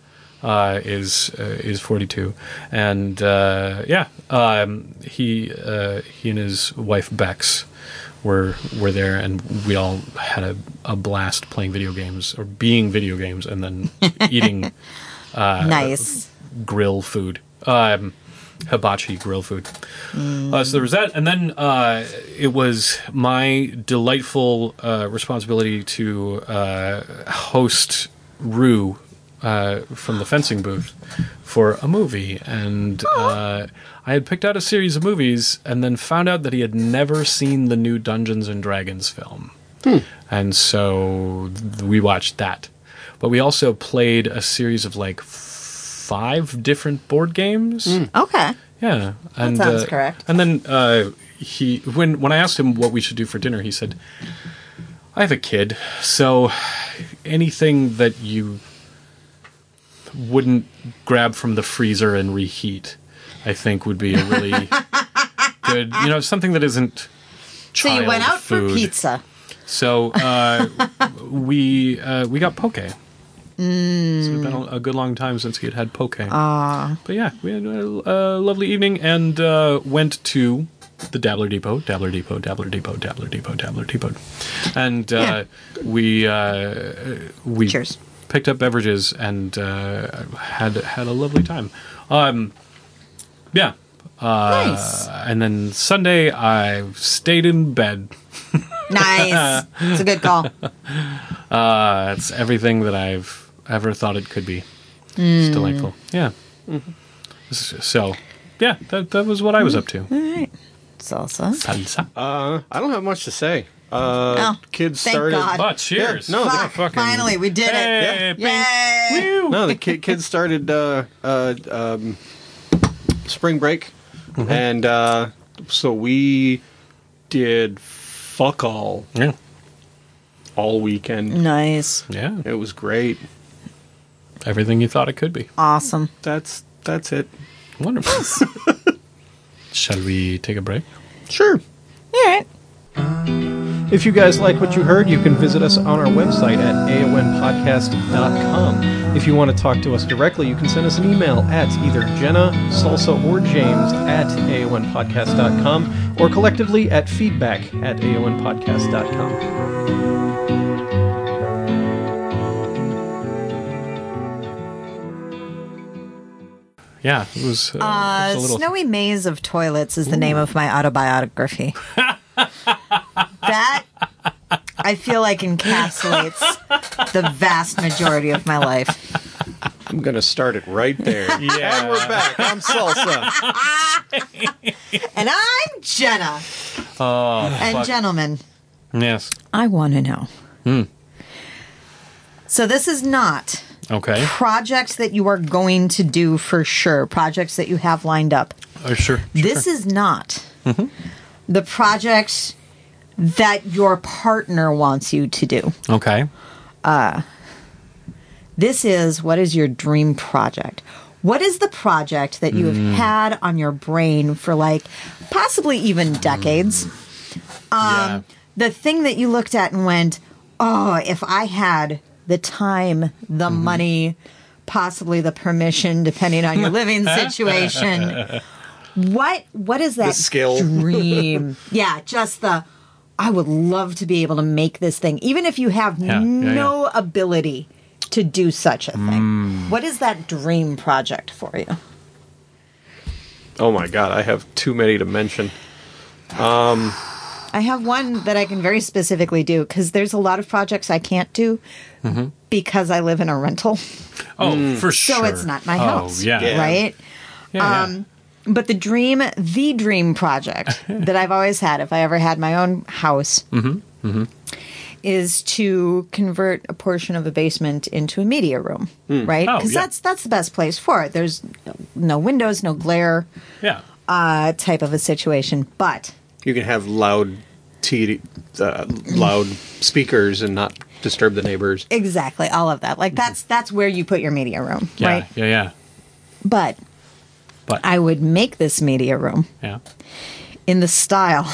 is 42, and he and his wife Bex were there, and we all had a blast playing video games or being video games, and then eating. Nice. Grill food. Hibachi grill food. So there was that. And then it was my delightful responsibility to host Rue from the fencing booth for a movie. And I had picked out a series of movies and then found out that he had never seen the new Dungeons & Dragons film. And so we watched that. But we also played a series of 5 different board games. Okay. Yeah, and That sounds correct. And then he, when I asked him what we should do for dinner, he said, "I have a kid, so anything that you wouldn't grab from the freezer and reheat, I think would be a really good, something that isn't So you went out food. for pizza. So we got poke. So it's been a good long time since he had poke. But yeah, we had a lovely evening and went to the Dabbler Depot, and we Cheers. picked up beverages and had a lovely time. Nice. And then Sunday I stayed in bed. Nice. It's a good call. It's everything that I've ever thought it could be. It's delightful. Yeah. So, yeah, that was what I was up to. All right. Salsa. Salsa. I don't have much to say. Kids thank started. God. But cheers. Yeah, no, Fuck, finally, we did Hey, it. bing. Yay! Woo. No, the kids started spring break, and so we did fuck all Yeah. all weekend. Nice. Yeah. It was great. Everything you thought it could be. Awesome. That's it. Wonderful. Shall we take a break? Sure. All right. If you guys like what you heard, you can visit us on our website at aonpodcast.com. If you want to talk to us directly, you can send us an email at either Jenna, Salsa, or James at aonpodcast.com, or collectively at feedback at aonpodcast.com. Yeah, it was a little... Snowy Maze of Toilets is the name of my autobiography. That, I feel like, encapsulates the vast majority of my life. I'm going to start it right there. Yeah. And we're back. I'm Salsa. And I'm Jenna. And fuck. gentlemen, Yes. I want to know. So this is not Okay. projects that you are going to do for sure, projects that you have lined up. Sure. This is not the projects that your partner wants you to do. Okay. This is, what is your dream project? What is the project that you have had on your brain for possibly even decades? Yeah. The thing that you looked at and went, oh, if I had the time, the money, possibly the permission, depending on your living situation. What is that The skill. dream? Yeah, just I would love to be able to make this thing, even if you have no ability to do such a thing. What is that dream project for you? Oh my God, I have too many to mention. I I have one that I can very specifically do because there's a lot of projects I can't do because I live in a rental. Oh, for sure. So it's not my house. Oh, yeah. Right? Yeah, But the dream project that I've always had, if I ever had my own house, is to convert a portion of the basement into a media room, right? Oh, Because yeah. that's the best place for it. There's no windows, no glare, Yeah. type of a situation. But You can have loud speakers and not disturb the neighbors. exactly, all of that. Like that's where you put your media room, Yeah. right? Yeah. But But I would make this media room yeah. in the style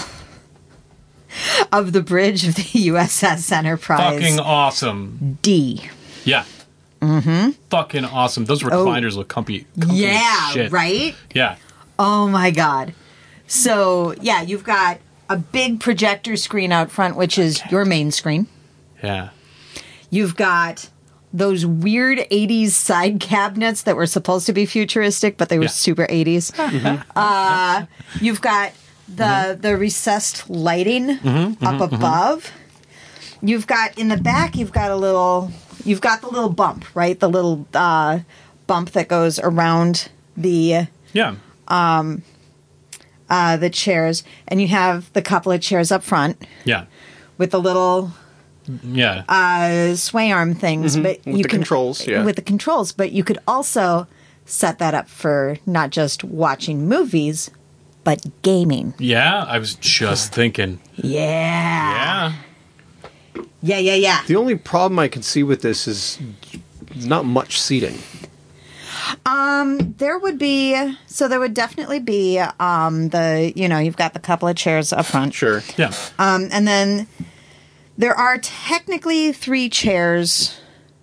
of the bridge of the USS Enterprise Fucking awesome. D. Yeah. Fucking awesome. Those recliners look comfy Yeah, as shit. right? Yeah. Oh my God. So, yeah, you've got a big projector screen out front, which is your main screen. Yeah. You've got those weird 80s side cabinets that were supposed to be futuristic, but they were Yeah. super 80s. You've got the recessed lighting up above. You've got in the back, you've got the little bump, right? The little bump that goes around the Yeah. the chairs, and you have the couple of chairs up front Yeah. with the little Yeah. sway arm things, but With the controls, yeah. with the controls. But you could also set that up for not just watching movies, but gaming. Yeah. I was just thinking. Yeah, Yeah. yeah. The only problem I can see with this is not much seating. There would definitely be you've got the couple of chairs up front. Sure. Yeah. And then there are technically 3 chairs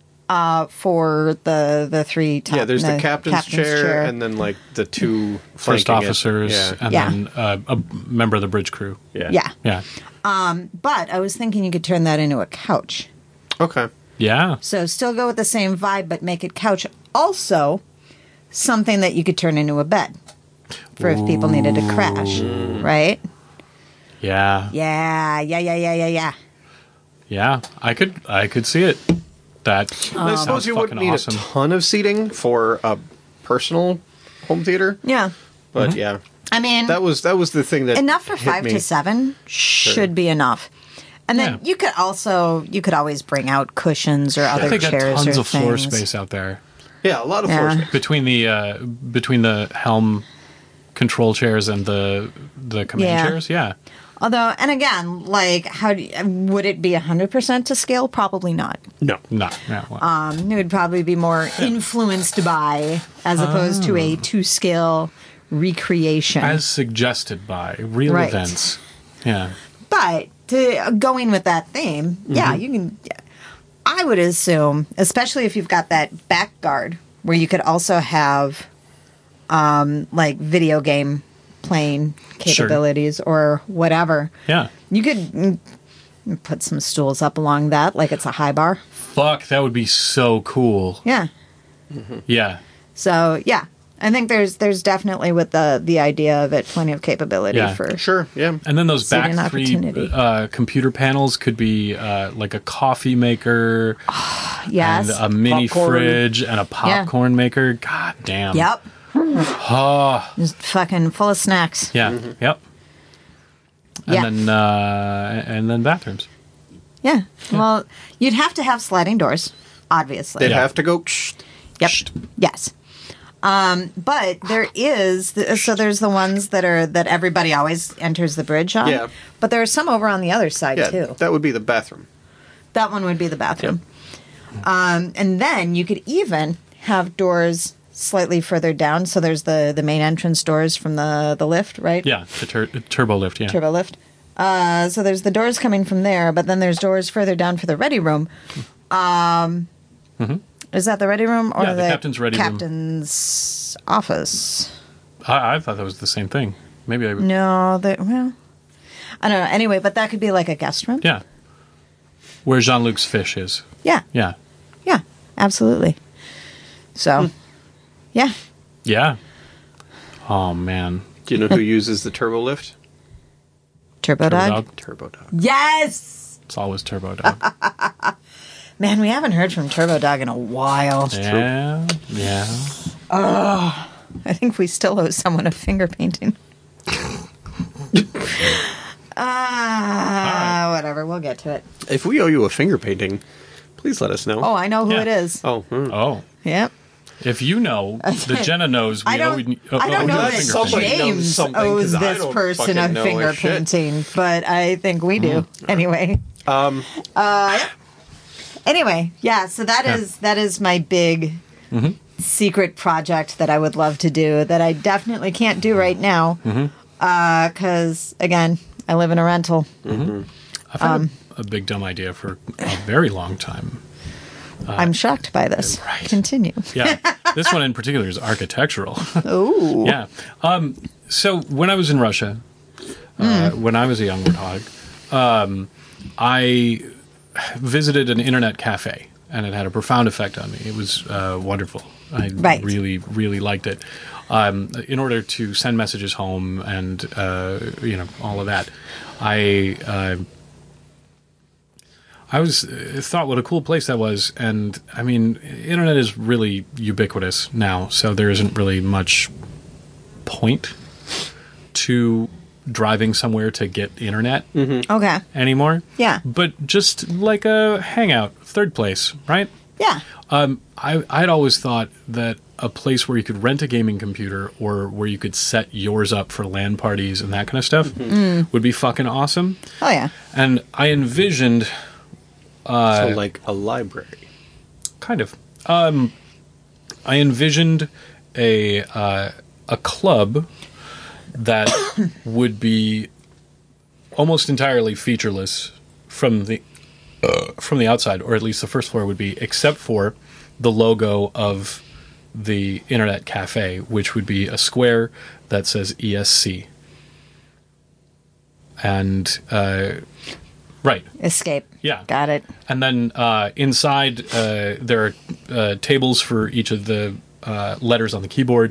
for the three top. Yeah, there's the captain's chair and then like the two First flanking it. officers Yeah. and Yeah. then a member of the bridge crew. Yeah. Yeah. Yeah. But I was thinking you could turn that into a couch. Okay. Yeah. So still go with the same vibe, but make it couch. Also, something that you could turn into a bed for if people needed to crash, right? Yeah. Yeah. Yeah. I could see it. That I suppose sounds you fucking wouldn't need awesome. a ton of seating for a personal home theater, Yeah. but yeah, I mean, that was the thing that enough for hit 5 me. to 7 should be enough. And then Yeah. you could always bring out cushions or other They got chairs tons or of floor things. space out there Yeah, a lot of floor Yeah. space. between the helm control chairs and the command Yeah. chairs. Yeah. Although, and again, like, would it be 100% to scale? Probably not. No. No. Yeah. Well, It would probably be more influenced by, as opposed to a to-scale recreation. as suggested by real Right. events. Yeah. But going with that theme, yeah, you can. I would assume, especially if you've got that back guard, where you could also have, like, video game playing capabilities or whatever. Yeah. You could put some stools up along that, like it's a high bar. Fuck, that would be so cool. Yeah. Yeah. So yeah, I think there's definitely with the idea of it plenty of capability Yeah. for Sure. Yeah. And then those Seating back 3 opportunity. computer panels could be like a coffee maker yes. and a mini Popcorn. fridge and a popcorn maker. God damn. Yep. Oh, Just fucking full of snacks. yeah. Yep. Yeah. And then bathrooms. Yeah. Well, you'd have to have sliding doors, obviously. They'd Yeah. have to go. Yep. Yes. But there is so there's the ones that everybody always enters the bridge on. Yeah. But there are some over on the other side Yeah, too. that would be the bathroom. That one would be the bathroom. And then you could even have doors slightly further down. So there's the main entrance doors from the lift, right? Yeah. The turbo lift. Yeah. Turbo lift. So there's the doors coming from there, but then there's doors further down for the ready room. Is that the ready room or Yeah, the captain's ready room. captain's office? I thought that was the same thing. Maybe I. No, well, I don't know. Anyway, but that could be like a guest room. Yeah. Where Jean-Luc's fish is. Yeah, Yeah. yeah, absolutely. So, yeah. Yeah. Oh man. Do you know who uses the turbo lift? Turbo Dog? Turbo Dog. Yes! It's always Turbo Dog. Man, we haven't heard from Turbo Dog in a while. Yeah. I think we still owe someone a finger painting. Whatever. We'll get to it. If we owe you a finger painting, please let us know. Oh, I know who Yeah. it is. Oh. Oh. Yep. If you know, the Jenna knows. I don't know that that somebody knows James something, owes 'cause I this don't person a fucking know finger a shit. painting, but I think we do. Anyway. Anyway, yeah, so that is my big secret project that I would love to do that I definitely can't do right now. Because, again, I live in a rental. I've had a big dumb idea for a very long time. I'm shocked by this. Right. Continue. Yeah, this one in particular is architectural. Ooh. Yeah. So when I was in Russia, when I was a young warthog, I visited an internet cafe, and it had a profound effect on me. It was wonderful. I really, really liked it. In order to send messages home and all of that, I thought what a cool place that was, and I mean, internet is really ubiquitous now, so there isn't really much point to driving somewhere to get internet Okay. anymore. Yeah. But just like a hangout, third place, right? Yeah. I'd always thought that a place where you could rent a gaming computer or where you could set yours up for LAN parties and that kind of stuff would be fucking awesome. Oh, yeah. And I envisioned... So like a library. Kind of. I envisioned a club that would be almost entirely featureless from the outside, or at least the first floor would be, except for the logo of the internet cafe, which would be a square that says ESC. And right. Escape. Yeah. Got it. And then inside, there are tables for each of the letters on the keyboard.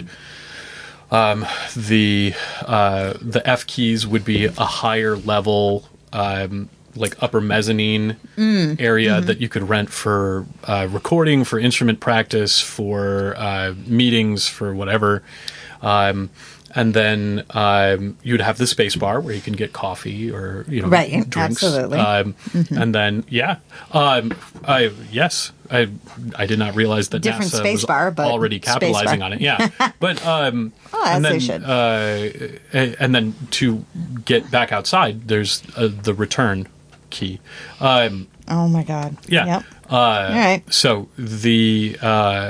The F keys would be a higher level, like upper mezzanine area that you could rent for recording, for instrument practice, for meetings, for whatever. And then you'd have the space bar where you can get coffee or Right, drinks. absolutely. And then I did not realize that Different NASA space was bar, but already space capitalizing bar. on it. Yeah, but as and then they should. And then to get back outside, there's the return key. Oh, my God. Yeah. Yep. All right. So the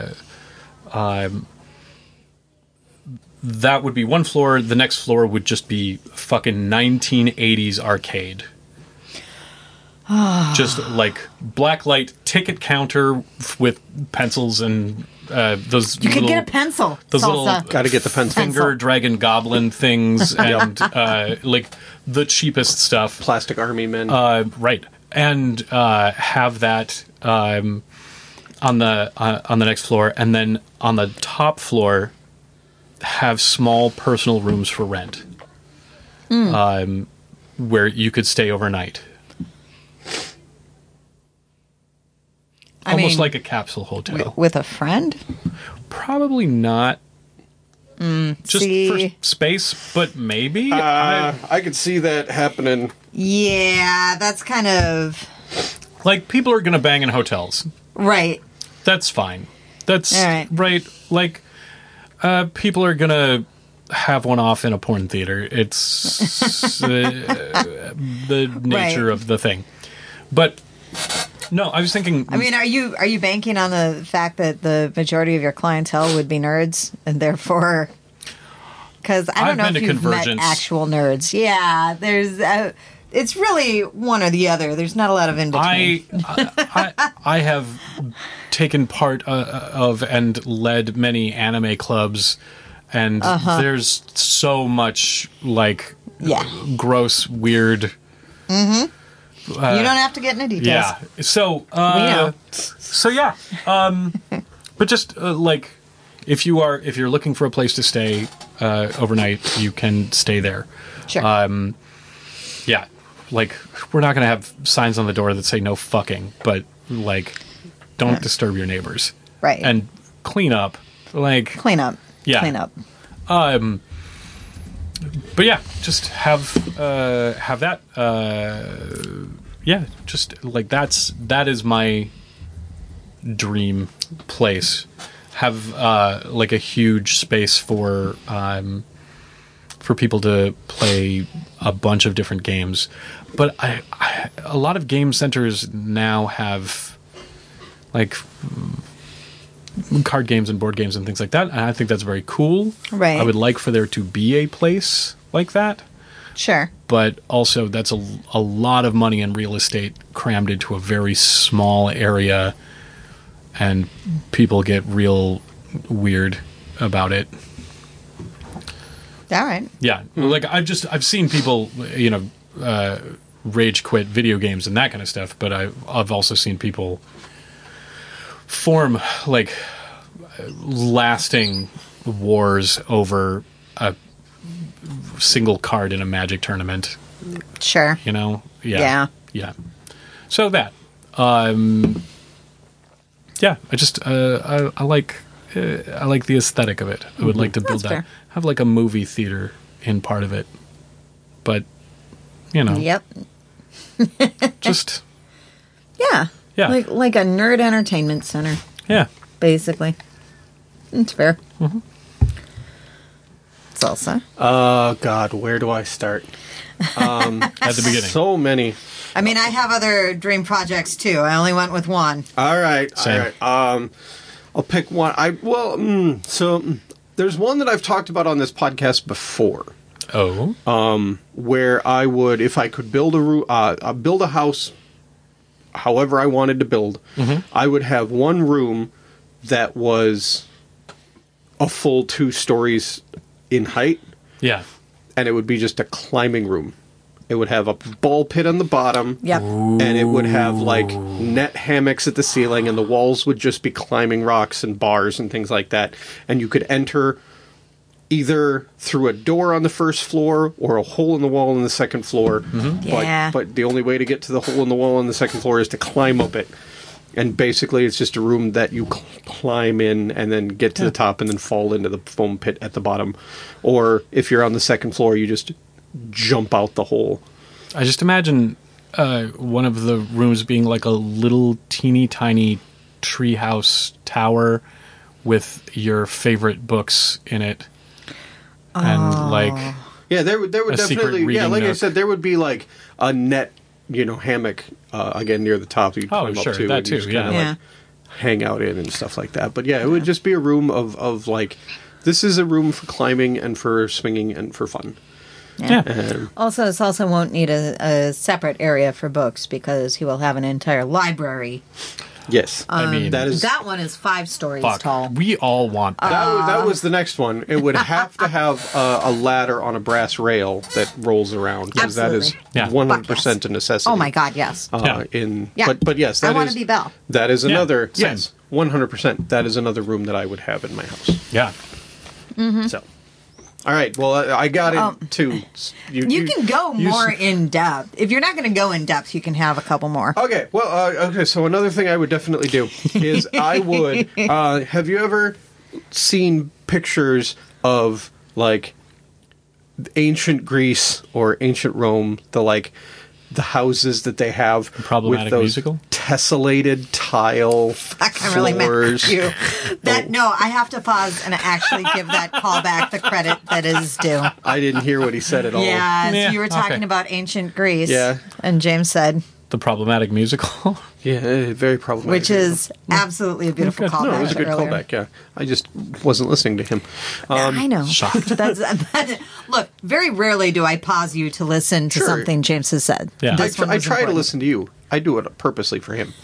that would be one floor. The next floor would just be fucking 1980s arcade. Just like blacklight ticket counter with pencils and those. You could little, get a pencil. Those Salsa. little Got to get the pencil. finger dragon goblin things and like the cheapest stuff. Plastic army men. Right, and have that on the next floor, and then on the top floor have small personal rooms for rent, where you could stay overnight. Almost like a capsule hotel. With a friend? Probably not. Just see. for space, but maybe. I could see that happening. Yeah, that's kind of... Like, people are going to bang in hotels. Right. That's fine. That's All right. Like, people are going to have one off in a porn theater. It's the nature Right. of the thing. But, no, I was thinking... I mean, are you banking on the fact that the majority of your clientele would be nerds, and therefore... Because I don't I've know been if to you've met Convergence. actual nerds. Yeah, there's... it's really one or the other. There's not a lot of in-between. I have taken part of and led many anime clubs, and there's so much like gross, weird. You don't have to get into details. Yeah. So know. So yeah. But just like if you're looking for a place to stay overnight, you can stay there. Sure. Yeah. Like, we're not going to have signs on the door that say no fucking, but, like, don't disturb your neighbors. Right. And clean up. Like, Clean up. Yeah. Clean up. but yeah, just have that. Yeah, just like that is my dream place. Have like a huge space for people to play a bunch of different games. But a lot of game centers now have like card games and board games and things like that, and I think that's very cool. Right. I would like for there to be a place like that, Sure. but also that's a lot of money and real estate crammed into a very small area, and people get real weird about it. All right. Yeah, like I've seen people, rage quit video games and that kind of stuff, but I've also seen people form like lasting wars over a single card in a Magic tournament. Sure. Yeah. So that, yeah, I just I like the aesthetic of it. I would like to build That's fair. have like a movie theater in part of it, but Yep. just Yeah. Yeah. Like a nerd entertainment center, yeah. basically. It's fair. Mm-hmm. Salsa. Oh, God, where do I start? At the beginning. So many. I mean, I have other dream projects too. I only went with one. All right, Same. all right. I'll pick one. There's one that I've talked about on this podcast before, where I would, if I could build a house, however I wanted to build, I would have one room that was a full 2 stories in height, Yeah. and it would be just a climbing room. It would have a ball pit on the bottom. Yep. And it would have, like, net hammocks at the ceiling, and the walls would just be climbing rocks and bars and things like that. And you could enter either through a door on the first floor or a hole in the wall on the second floor. Yeah. But the only way to get to the hole in the wall on the second floor is to climb up it. And basically, it's just a room that you climb in and then get to the top and then fall into the foam pit at the bottom. Or if you're on the second floor, you just jump out the hole. I just imagine one of the rooms being like a little teeny tiny treehouse tower with your favorite books in it. And like Yeah, there would A secret definitely, reading like I nook. said, there would be like a net, hammock, again, near the top that you climb sure, up to. that and you just too, yeah. kinda, like, hang out in and stuff like that. But yeah, it would just be a room of like, this is a room for climbing and for swinging and for fun. yeah. And Also, Salsa won't need a separate area for books because he will have an entire library. yes, I mean, that is That one is 5 stories fuck. tall. We all want that. that was the next one. It would have to have a ladder on a brass rail that rolls around, because that is Yeah. 100% a necessity. Oh my God, yes. Yeah. Yeah. But yes, I that wanna is be Belle. That is another same. yes, 100%. That is another room that I would have in my house. Yeah. So, all right. Well, I got it too. You can go you more s- in depth. If you're not going to go in depth, you can have a couple more. Okay. Well, okay. So another thing I would definitely do is I would. Have you ever seen pictures of like ancient Greece or ancient Rome? The houses that they have Problematic with those musical? tessellated tile I'm really mad floors. at you. No, I have to pause and actually give that callback the credit that is due. I didn't hear what he said at all. Yeah, Yeah, you were talking okay. about ancient Greece. Yeah. And James said, The problematic musical. Yeah, very problematic. which is absolutely a beautiful callback. No, it was a good earlier. callback. Yeah, I just wasn't listening to him. I know. Shocked. Look, very rarely do I pause you to listen to Sure. something James has said. Yeah. This one I was try to important. listen to you. I do it purposely for him.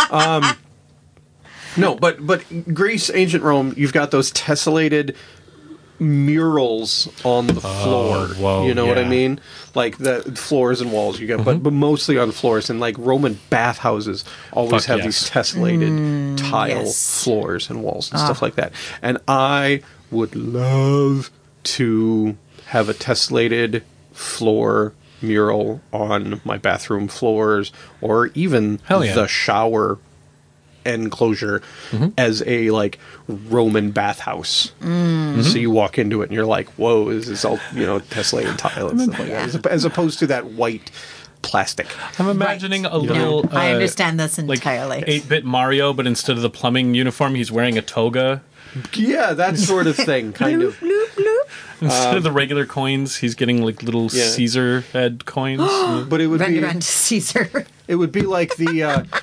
No, but Greece, ancient Rome, you've got those tessellated murals on the floor. whoa, You know what I yeah. mean? Like the floors and walls you got, but mostly on floors. And like Roman bathhouses always Fuck have yes. these tessellated tile yes. floors and walls and stuff like that. And I would love to have a tessellated floor mural on my bathroom floors, or even Hell yeah. the shower enclosure as a like Roman bathhouse. So you walk into it and you're like, "Whoa, is this all Tessellated tile and stuff like that?" As opposed to that white plastic. I'm imagining a little. I understand this like entirely. 8-bit Mario, but instead of the plumbing uniform, he's wearing a toga. Yeah, that sort of thing, kind of. Instead of the regular coins, he's getting like little Yeah. Caesar head coins. But it would be Run to Caesar. it would be like the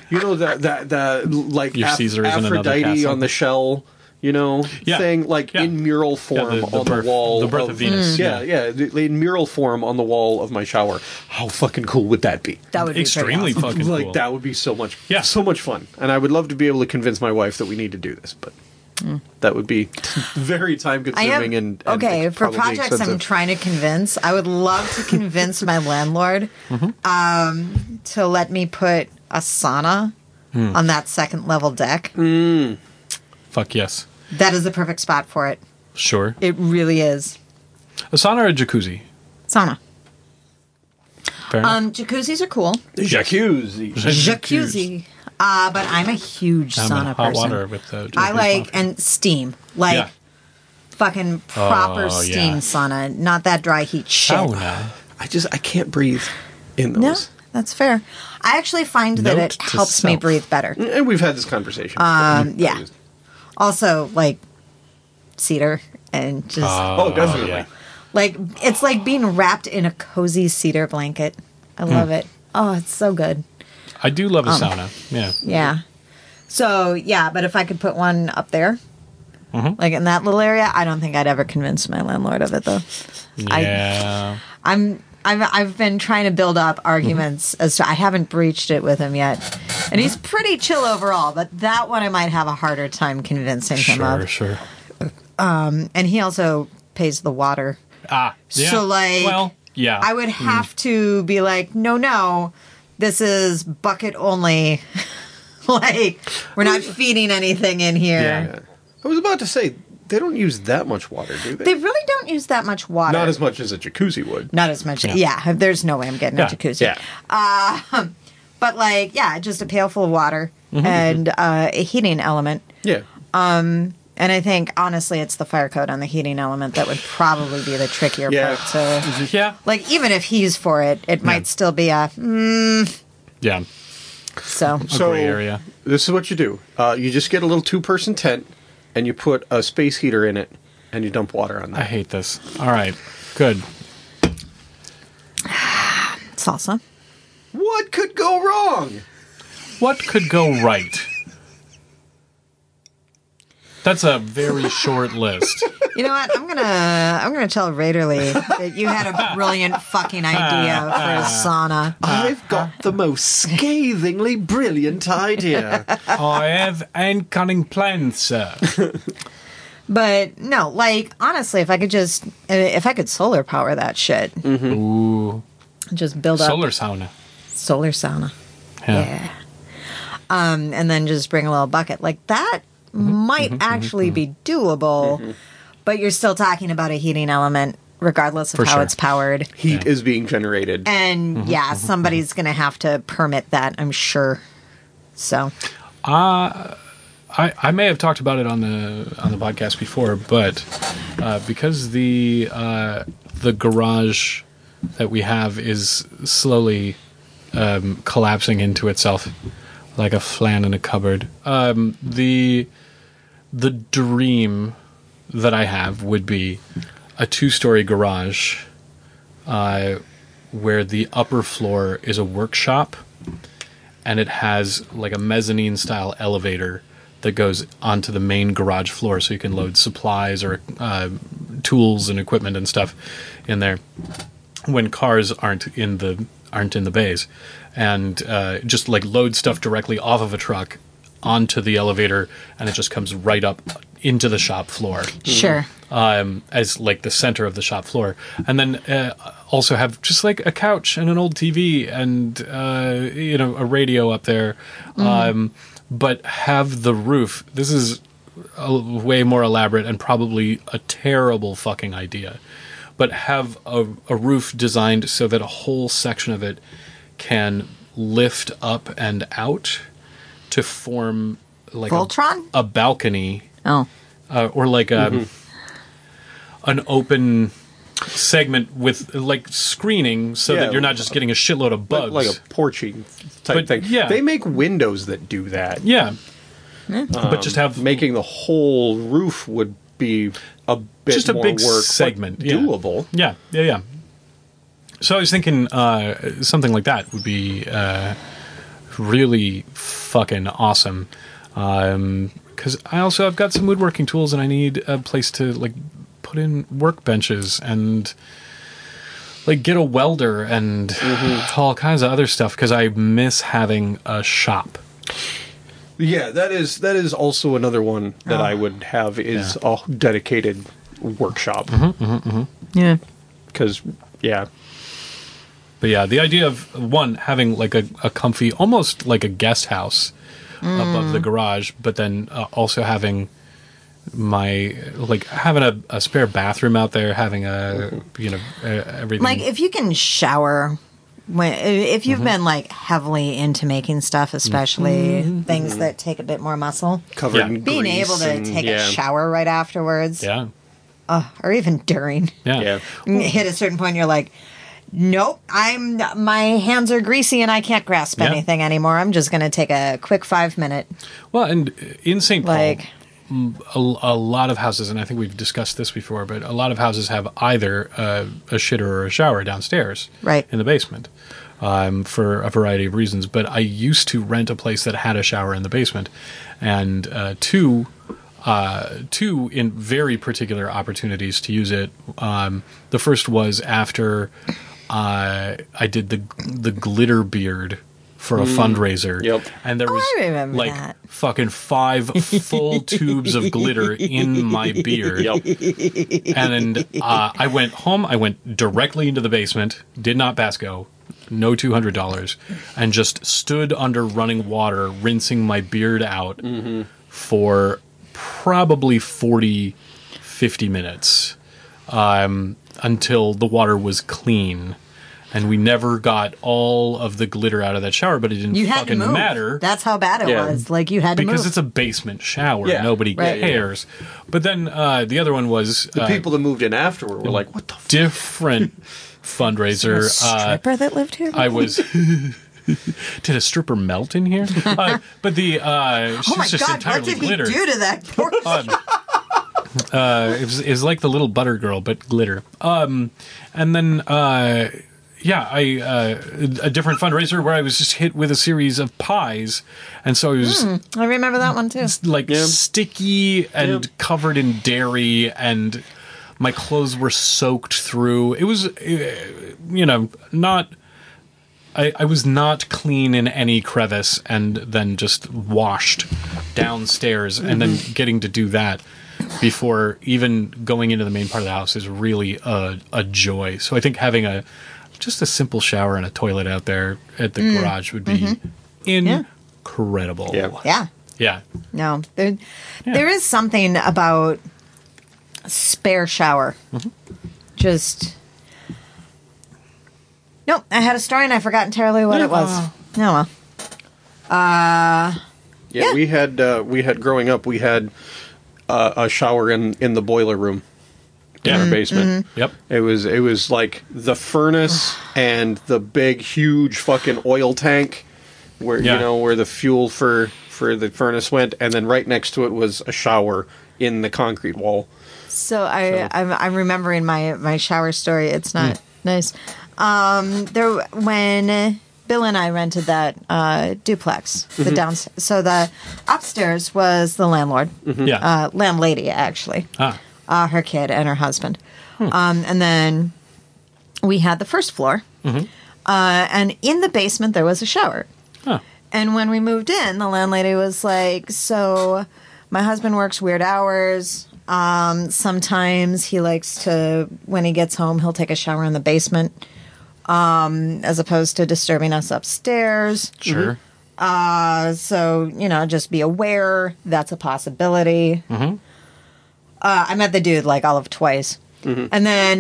the like Your Caesar is in another Aphrodite castle. on the shell. Yeah. Thing like Yeah. in mural form the on birth- the wall. the birth of Venus. Yeah, in mural form on the wall of my shower. How fucking cool would that be? That would be Extremely pretty awesome. fucking Like cool. that would be so much, Yeah. so much fun. And I would love to be able to convince my wife that we need to do this, but that would be very time I am consuming and okay for probably projects. expensive. I'm trying to convince. I would love to convince my landlord to let me put a sauna on that second level deck. Fuck yes. That is the perfect spot for it. Sure. It really is. A sauna or a jacuzzi? Sauna. Fair enough. Jacuzzis are cool. Jacuzzi. Jacuzzi. But I'm a huge I'm sauna in hot person. water with the I like coffee. and steam, like Yeah. fucking proper Oh, steam yeah. sauna, not that dry heat shit. Sauna. I can't breathe in No, those. that's fair. I actually find that Note it to helps me self. breathe better. And we've had this conversation. Yeah. Also, like cedar and just Oh, definitely. yeah. like it's like being wrapped in a cozy cedar blanket. I love it. Oh, it's so good. I do love a sauna. Yeah. Yeah. So yeah, but if I could put one up there, like in that little area, I don't think I'd ever convince my landlord of it though. Yeah. I've been trying to build up arguments as to I haven't breached it with him yet, and he's pretty chill overall. But that one I might have a harder time convincing him of. Sure. And he also pays the water, Ah. Yeah. so like, Well, yeah. I would have to be like, no, this is bucket only. Like we're not feeding anything in here. Yeah. I was about to say, they don't use that much water, do they? They really don't use that much water. Not as much as a jacuzzi would. Not as much. Yeah, there's no way I'm getting a jacuzzi. Yeah. But like, yeah, just a pail full of water and a heating element. Yeah. And I think honestly, it's the fire code on the heating element that would probably be the trickier Yeah. part. So, Yeah. like, even if he's for it, it might still be a Yeah. so. So gray area. this is what you do. You just get a little 2-person tent, and you put a space heater in it, and you dump water on I that. hate this. All right. Good. Salsa. What could go wrong? What could go right? That's a very short list. You know what? I'm gonna tell Raiderly that you had a brilliant fucking idea for a sauna. I've got the most scathingly brilliant idea. I have cunning plans, sir. But no, like honestly, if I could solar power that shit, Ooh. just build up Solar sauna. solar sauna. Yeah. Yeah. And then just bring a little bucket. Like that might actually be doable, but you're still talking about a heating element regardless of For how sure. it's powered. Heat is being generated. And yeah, somebody's going to have to permit that, I'm sure. So, I may have talked about it on the podcast before, but because the garage that we have is slowly collapsing into itself like a flan in a cupboard, the dream that I have would be a 2-story garage where the upper floor is a workshop, and it has like a mezzanine style elevator that goes onto the main garage floor, so you can load supplies or tools and equipment and stuff in there when cars aren't in the bays, and just like load stuff directly off of a truck onto the elevator, and it just comes right up into the shop floor. sure. As like the center of the shop floor, and then also have just like a couch and an old TV and a radio up there, but have the roof. This is way more elaborate and probably a terrible fucking idea, but have a roof designed so that a whole section of it can lift up and out to form like Voltron? a balcony, Oh. or like an open segment with like screening, so Yeah, that you're not just getting a shitload of bugs. like a porchy type But, thing. yeah. They make windows that do that. yeah, but just have Making the whole roof would be a bit just a more big work, segment, but yeah. doable. Yeah. So I was thinking something like that would be really fucking awesome. Because I've got some woodworking tools, and I need a place to like put in workbenches and like get a welder and all kinds of other stuff. Because I miss having a shop. Yeah, that is also another one that I would have is a dedicated workshop. Yeah. Because, yeah. But yeah, the idea of one having like a comfy, almost like a guest house above the garage, but then also having having a spare bathroom out there, having everything. Like, if you can shower, if you've been, like, heavily into making stuff, especially things that take a bit more muscle, Covered Yeah. in being grease able to and- take yeah. a shower right afterwards, yeah, or even during, yeah, Yeah. hit a certain point, you're like, nope, my hands are greasy and I can't grasp Yeah. anything anymore. I'm just going to take a quick 5-minute. Well, and in St. Paul, Like- a lot of houses, and I think we've discussed this before, but a lot of houses have either a shitter or a shower downstairs, Right. in the basement, for a variety of reasons. But I used to rent a place that had a shower in the basement, and two in very particular opportunities to use it. The first was after I did the glitter beard for a fundraiser. Yep. And there was I remember like that. fucking 5 full tubes of glitter in my beard. Yep. And I went home. I went directly into the basement. Did not Basco. No $200. And just stood under running water, rinsing my beard out for probably 40, 50 minutes until the water was clean. And we never got all of the glitter out of that shower, but it didn't You had fucking to move. matter. That's how bad it Yeah. was. Like, you had to Because move. it's a basement shower. Yeah. Nobody Right. cares. But then the other one was The people that moved in afterward were like, what the f-? different fundraiser. a stripper that lived here? I was... Did a stripper melt in here? But the she's Oh my just God, what entirely did glitter. he do to that poor It was like the little butter girl, but glitter. And then a different fundraiser where I was just hit with a series of pies, and so I was I remember that one too. like Yeah. sticky and Yep. covered in dairy, and my clothes were soaked through. It was, not. I was not clean in any crevice, and then just washed downstairs, and then getting to do that before even going into the main part of the house is really a joy. So I think having just a simple shower and a toilet out there at the garage would be incredible. Yeah. Yeah. Yeah. No. There is something about spare shower. Just... Nope, I had a story and I forgot entirely what it was. Oh, well. Yeah, we had growing up, we had a shower in the boiler room in our basement. Yep. It was like the furnace and the big, huge fucking oil tank where where the fuel for the furnace went, and then right next to it was a shower in the concrete wall. So I'm remembering my shower story. It's not nice. When Bill and I rented that duplex, the downstairs. So the upstairs was the landlord, Yeah. landlady actually, her kid and her husband, and then we had the first floor, and in the basement there was a shower. Huh. And when we moved in, the landlady was like, "So, my husband works weird hours. Sometimes he likes to, when he gets home, he'll take a shower in the basement." As opposed to disturbing us upstairs. Sure. So, just be aware that's a possibility. I met the dude like all of twice. And then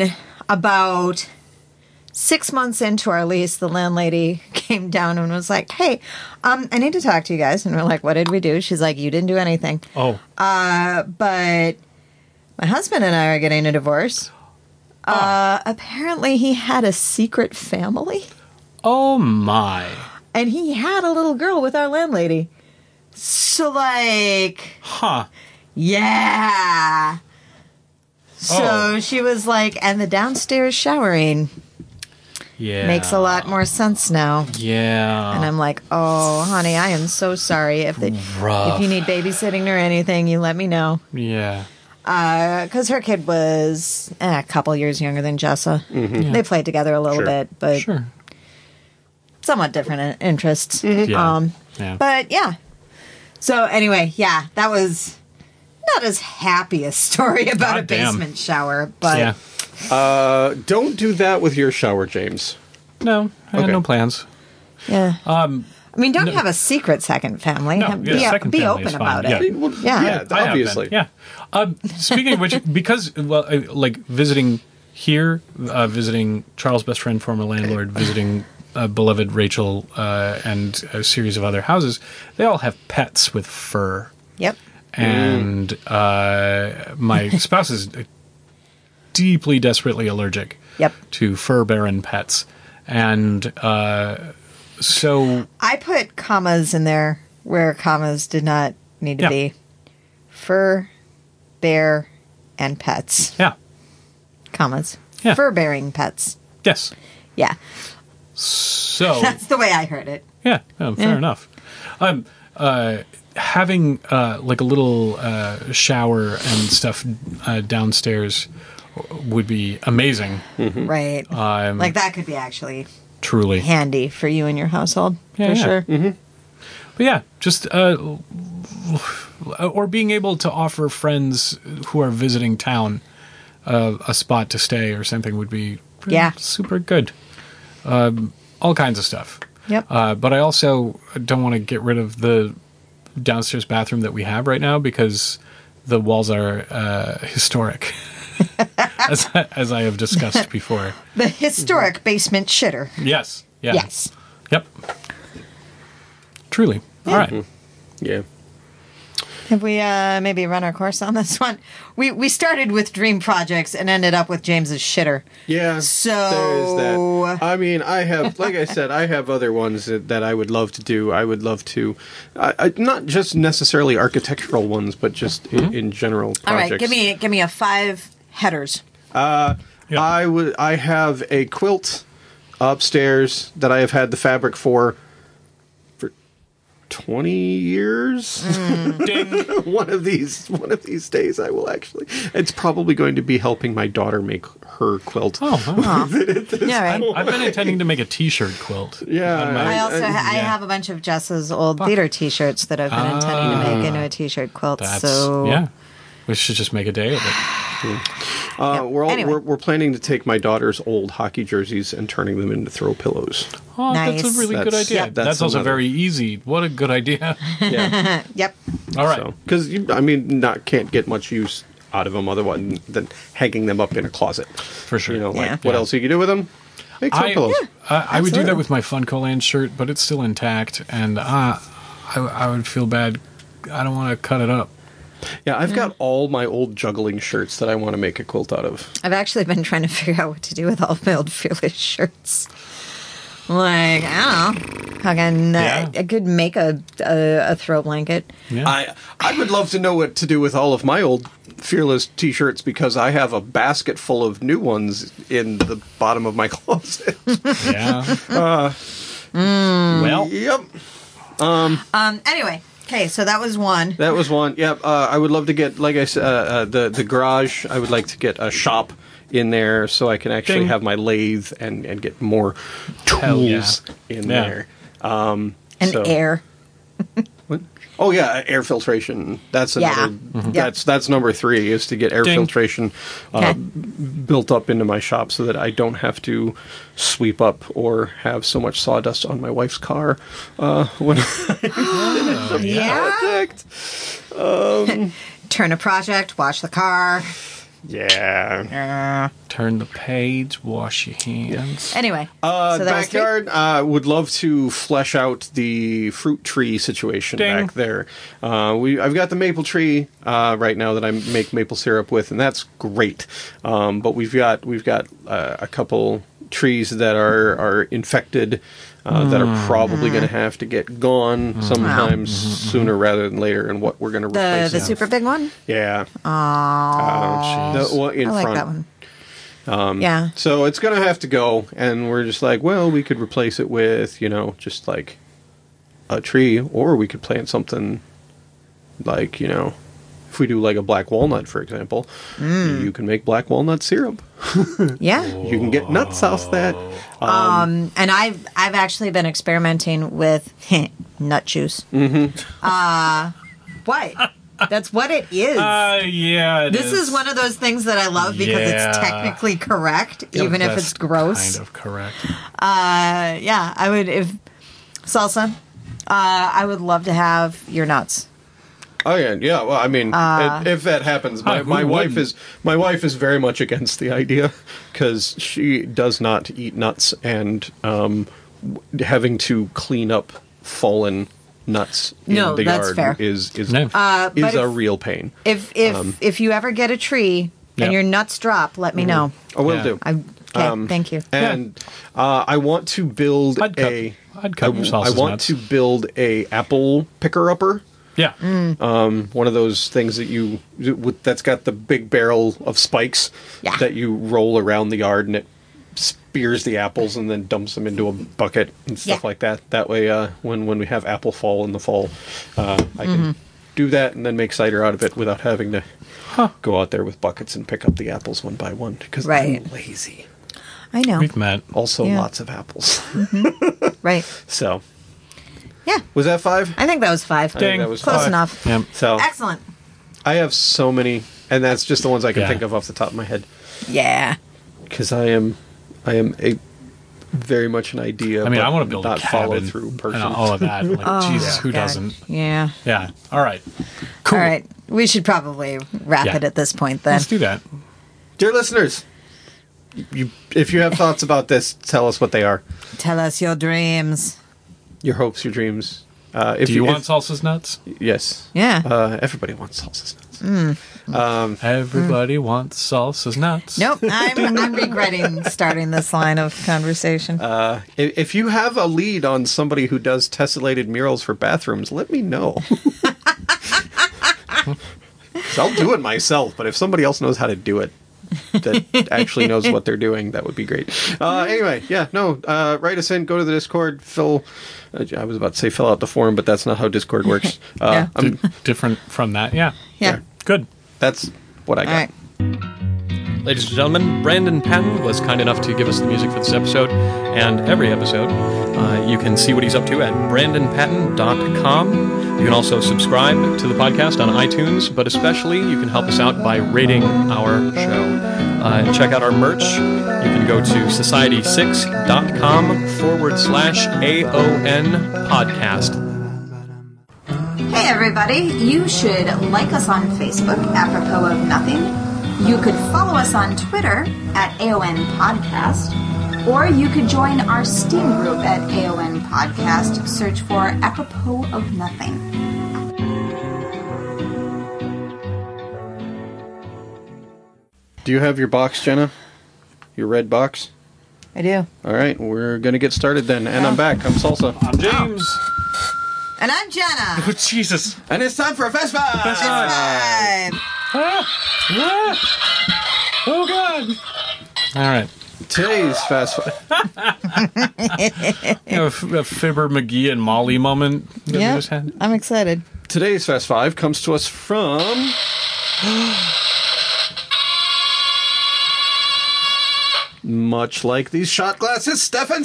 about 6 months into our lease, the landlady came down and was like, "Hey, I need to talk to you guys." And we're like, "What did we do?" She's like, "You didn't do anything." Oh. But my husband and I are getting a divorce. Apparently he had a secret family. Oh, my. And he had a little girl with our landlady. So, like... Huh. Yeah. So she was like, and the downstairs showering Yeah. makes a lot more sense now. Yeah. And I'm like, oh, honey, I am so sorry. If Rough. you need babysitting or anything, you let me know. Yeah. Because her kid was a couple years younger than Jessa. Yeah. They played together a little Sure. bit, but Sure. somewhat different interests. Yeah. Yeah. But yeah. So anyway, yeah, that was not as happy a story about a Goddamn. basement shower, but Yeah. Don't do that with your shower, James. No, I had Okay. no plans. yeah. I mean, don't have a secret second family. No, yeah, second be family open is fine. about Yeah. it. Well, Yeah. yeah, I have obviously. been, yeah. Speaking of which, because like visiting here, visiting Charles' best friend, former landlord, visiting beloved Rachel, and a series of other houses, they all have pets with fur, Yep. and my spouse is deeply, desperately allergic. Yep. To fur-bearing pets, and so I put commas in there where commas did not need to Yeah. be. Fur, bear, and pets. yeah, Commas. Yeah. Fur-bearing pets. yes, Yeah. so. That's the way I heard it. Yeah, fair enough. Having like a little shower and stuff downstairs would be amazing. Right. Like that could be actually Truly, handy for you and your household, Yeah, for yeah. sure. but yeah, just or being able to offer friends who are visiting town a spot to stay or something would be Yeah. super good. All kinds of stuff. Yep. But I also don't want to get rid of the downstairs bathroom that we have right now because the walls are historic, as I have discussed before. The historic basement shitter. Yes. Yeah. Yes. Yep. Truly. All right. Yeah. Have we maybe run our course on this one? We started with dream projects and ended up with James's shitter. Yeah. So- there's that. I mean, I have, like I said, I have other ones that I would love to do. I would love to, not just necessarily architectural ones, but just in general All right, projects. give me a 5 headers. Yeah. I have a quilt upstairs that I have had the fabric for 20 years. Ding. one of these days I will actually. It's probably going to be helping my daughter make her quilt. Oh, wow. Yeah, right. I've been intending to make a T-shirt quilt. Yeah, On my- I also I yeah. have a bunch of Jess's old theater T-shirts that I've been intending to make into a T-shirt quilt. That's So yeah. We should just make a day of it. Anyway. We're planning to take my daughter's old hockey jerseys and turning them into throw pillows. Oh, Nice. that's a really good That's- idea. yep, That's, that's also another- very easy. What a good idea. Yeah, Yep. All right. because can't get much use out of them otherwise than hanging them up in a closet. For sure. You know, like Yeah. what else you can do with them? Make throw pillows. I would do that absolutely. with my Funko-Land shirt, but it's still intact, and I would feel bad. I don't want to cut it up. Yeah, I've got all my old juggling shirts that I want to make a quilt out of. I've actually been trying to figure out what to do with all of my old Fearless shirts. Like, I don't know. How can Yeah. I could make a throw blanket. Yeah. I would love to know what to do with all of my old Fearless t-shirts because I have a basket full of new ones in the bottom of my closet. Yeah. Well, Yep. Anyway, okay, so that was one. That was one. Yep. I would love to get, like I said, the garage. I would like to get a shop in there so I can actually Ding. have my lathe and get more Hell yeah. tools in Yeah. there. And so- air. What? Oh yeah, air filtration. That's Yeah. another. That's number 3 is to get air Ding. filtration Okay. built up into my shop so that I don't have to sweep up or have so much sawdust on my wife's car when I finish a Yeah. project. Turn a project, wash the car. Yeah. Turn the page, wash your hands. Anyway, The so that was three. backyard, would love to flesh out the fruit tree situation Ding. back there. I've got the maple tree right now that I make maple syrup with, and that's great. But we've got a couple trees that are infected that are probably going to have to get gone sometime sooner rather than later. And what we're going to replace The them. super big one? Yeah. Jeez. In I like front. that one. Yeah. So it's going to have to go, and we're just like, well, we could replace it with, just like a tree, or we could plant something like, if we do like a black walnut, for example, you can make black walnut syrup. Yeah. You can get nuts off that. And I've actually been experimenting with nut juice. What? That's what it is. Yeah, This is one of those things that I love because Yeah. it's technically correct, even if That's it's gross. Kind of correct. Yeah, I would if salsa. I would love to have your nuts. Oh yeah. Well, I mean, if that happens, my who wife wouldn't? my wife is very much against the idea because she does not eat nuts, and having to clean up fallen nuts in No, the that's yard fair. is No. But a if- real pain. If you ever get a tree Yeah. and your nuts drop, let me know. I will Yeah. do. Okay, thank you. And I want to build I'd cut your I salsa's want nuts. to build a apple picker upper. Yeah. One of those things that's got the big barrel of spikes Yeah. that you roll around the yard, and it spears the apples and then dumps them into a bucket and stuff Yeah. like that. That way, when we have apple fall in the fall, I can do that and then make cider out of it without having to go out there with buckets and pick up the apples one by one, because Right. I'm lazy. I know. We've met. Also, Yeah. lots of apples. Right. So, Yeah. was that 5? I think that was 5. I think Ding. that was Close 5. enough. Yep. So, Excellent. I have so many, and that's just the ones I can Yeah. think of off the top of my head. Yeah. Because I am a very much an idea. I mean, but I want to build not a cabin follow through person. and all of that. Like, Jesus, who Oh, God. doesn't? Yeah. Yeah. All right. Cool. All right. We should probably wrap Yeah. it at this point then. Let's do that. Dear listeners, if you have thoughts about this, tell us what they are. Tell us your dreams. Your hopes, your dreams. If Do you want salsa's nuts? Yes. Yeah. Everybody wants salsa's nuts. Everybody wants salsa's nuts. Nope. I'm regretting starting this line of conversation. If you have a lead on somebody who does tessellated murals for bathrooms, let me know. 'Cause I'll do it myself, but if somebody else knows how to do it, that actually knows what they're doing, that would be great. Anyway, write us in, go to the Discord, I was about to say fill out the form, but that's not how Discord works. Yeah. Different from that. Yeah. Yeah. Good. That's what I got. All right. Ladies and gentlemen, Brandon Patton was kind enough to give us the music for this episode and every episode. You can see what he's up to at brandonpatton.com. You can also subscribe to the podcast on iTunes, but especially you can help us out by rating our show. Check out our merch. You can go to society6.com/AON podcast. Hey everybody, you should like us on Facebook, apropos of nothing. You could follow us on Twitter at AON Podcast, or you could join our Steam group at AON Podcast. Search for apropos of nothing. Do you have your box, Jenna? Your red box? I do. All right, we're going to get started then. And I'm back. I'm Salsa. I'm James. And I'm Jenna. Oh, Jesus. And it's time for a Fest Five! Fest Five. Five. Oh, God. All right. Today's Fast Five. A Fibber McGee and Molly moment that we Yep. just had. I'm excited. Today's Fast Five comes to us from... much like these shot glasses, Stefan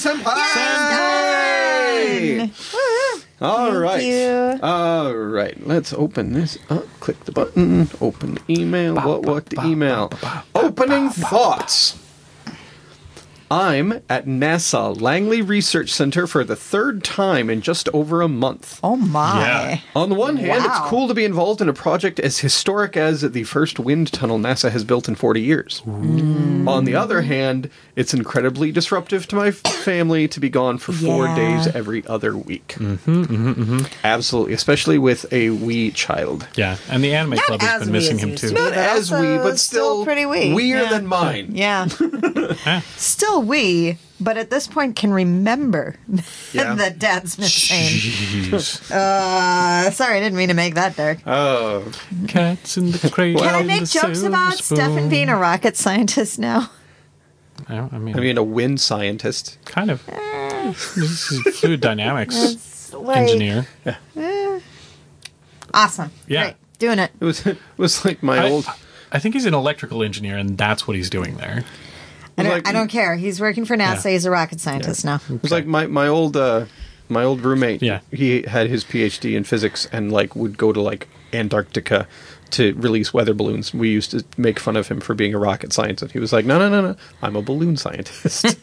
Senpai! All right. you. All right. Let's open this up. Click the button. Open the email. What the email? Opening thoughts. I'm at NASA Langley Research Center for the third time in just over a month. Oh my. Yeah. On the one hand, it's Wow. cool to be involved in a project as historic as the first wind tunnel NASA has built in 40 years. On the other hand, it's incredibly disruptive to my family to be gone for 4 Yeah. days every other week. Absolutely, especially with a wee child. Yeah, and the anime club has as been wee missing as him used too. to be. Not But as also wee, but still still pretty wee. weer Yeah. than mine. Yeah. Yeah. Still we, but at this point can remember Yeah. that Dad's missing. Jeez. Sorry, I didn't mean to make that dark. Oh, Cats in the cradle. Can I and make the jokes silver about spoon. Stefan being a rocket scientist now? I mean, I mean, a wind scientist. kind of. This is fluid dynamics It's like, engineer. Awesome. Yeah. Great. Doing it. It was like my old. I think he's an electrical engineer, and that's what he's doing there. Like- I don't care. He's working for NASA. Yeah. He's a rocket scientist now. It was like my old roommate. Yeah. He had his PhD in physics and like would go to like Antarctica to release weather balloons. We used to make fun of him for being a rocket scientist. He was like, no, I'm a balloon scientist.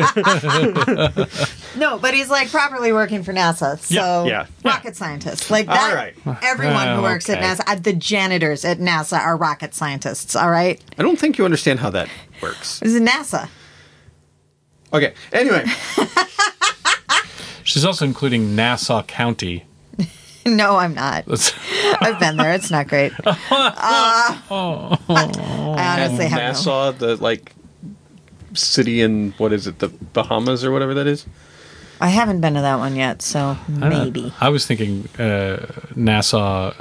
No, but he's like properly working for NASA. So Yeah. rocket scientist. Like that. All right. Everyone who works at Okay. NASA, the janitors at NASA are rocket scientists. All right. I don't think you understand how that works. This is NASA. Okay. Anyway, She's also including Nassau County. No, I'm not. That's- I've been there. It's not great. I honestly have no. Nassau, the like city in what is it, the Bahamas or whatever that is. I haven't been to that one yet, so maybe. I was thinking Nassau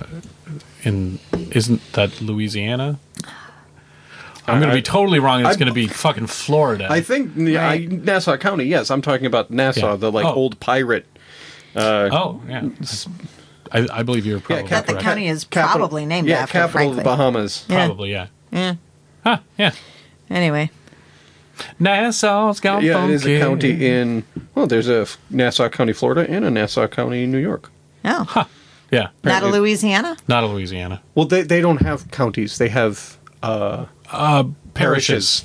isn't that Louisiana? I'm going to be totally wrong. It's going to be fucking Florida. I think Right. Nassau County. Yes, I'm talking about Nassau, Yeah. the like Oh. old pirate. oh, yeah. I believe you're probably Cap- the correct. county is probably named after, capital of frankly. the Bahamas. Yeah. Probably, yeah. Yeah. Huh, yeah. Anyway. Nassau's gone Yeah, it is a funky. county in. Well, there's a Nassau County, Florida, and a Nassau County, New York. Oh. Yeah. Not a Apparently- Louisiana? Not a Louisiana. Well, they don't have counties. They have Parishes.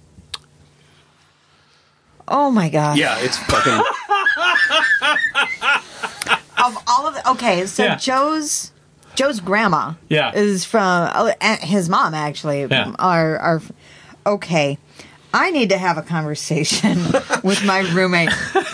Oh my god. Yeah, it's fucking. Of all of the, okay, so Yeah. Joe's grandma Yeah. is from his mom actually Yeah. are okay. I need to have a conversation with my roommate.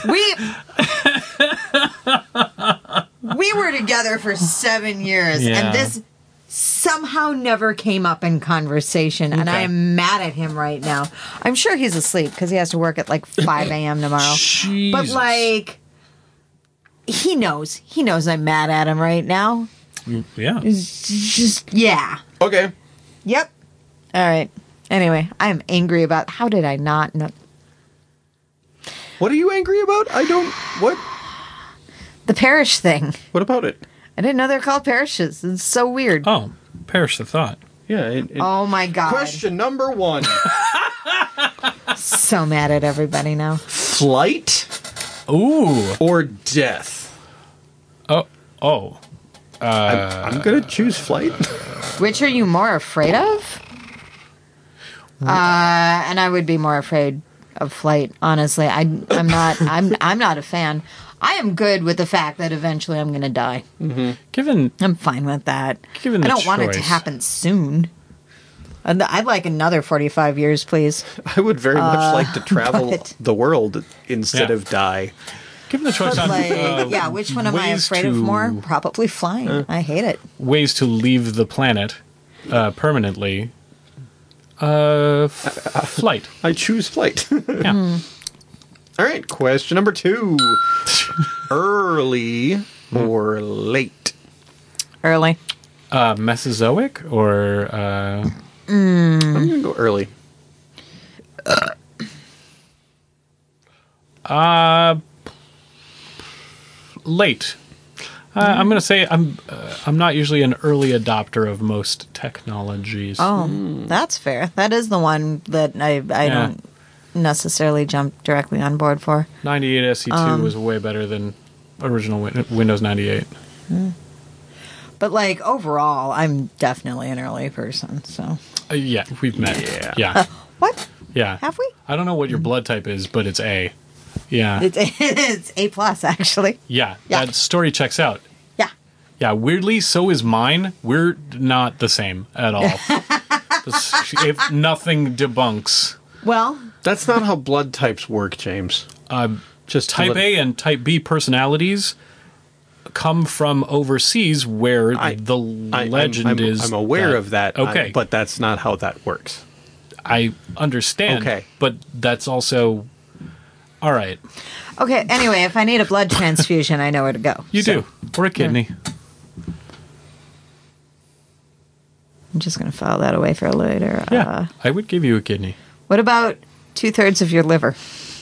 We were together for 7 years Yeah. and this somehow never came up in conversation and I Okay. am mad at him right now. I'm sure he's asleep because he has to work at like 5 a.m. tomorrow. But Jesus. like he knows I'm mad at him right now. Yeah. It's just yeah. Okay. Yep. All right. Anyway, I'm angry about how did I not know What are you angry about? I don't. What? the parish thing? What about it? I didn't know they're called parishes. It's so weird. Oh, perish the thought. Yeah. Oh my god. Question number 1: So mad at everybody now. flight Ooh. or death? Oh. I'm gonna choose flight. Which are you more afraid of? And I would be more afraid of flight. Honestly, I'm not. I'm not a fan. I am good with the fact that eventually I'm going to die. Given I'm fine with that. Given I the don't want it to choice. happen soon. I'd like another 45 years, please. I would very much like to travel but- the world instead Yeah. of die. given the choice But on like, yeah, which one am I ways afraid of to- more? Probably flying. I hate it. ways to leave the planet permanently, flight. I choose flight. Yeah. All right, question number 2. Early or late? Early. Mesozoic or I'm going to go early. late. I'm going to say I'm not usually an early adopter of most technologies. Oh, that's fair. That is the one that I Yeah. don't necessarily jump directly on board for. 98 SE2 was way better than original Windows 98. But like overall, I'm definitely an early person. So Yeah, we've met. Yeah. what? Yeah. Have we? I don't know what your blood type is, but it's A. Yeah. It's A+, actually. Yeah. Yeah. That story checks out. Yeah. Yeah, weirdly, so is mine. We're not the same at all. If nothing debunks. Well, That's not how blood types work, James. Just to Type let- A and Type B personalities come from overseas where the legend is... I'm aware of that. Okay. But that's not how that works. I understand. Okay. But that's also... All right. okay, anyway, if I need a blood transfusion, I know where to go. You do. Or a kidney. I'm just going to file that away for later. Yeah. I would give you a kidney. What about 2/3 of your liver?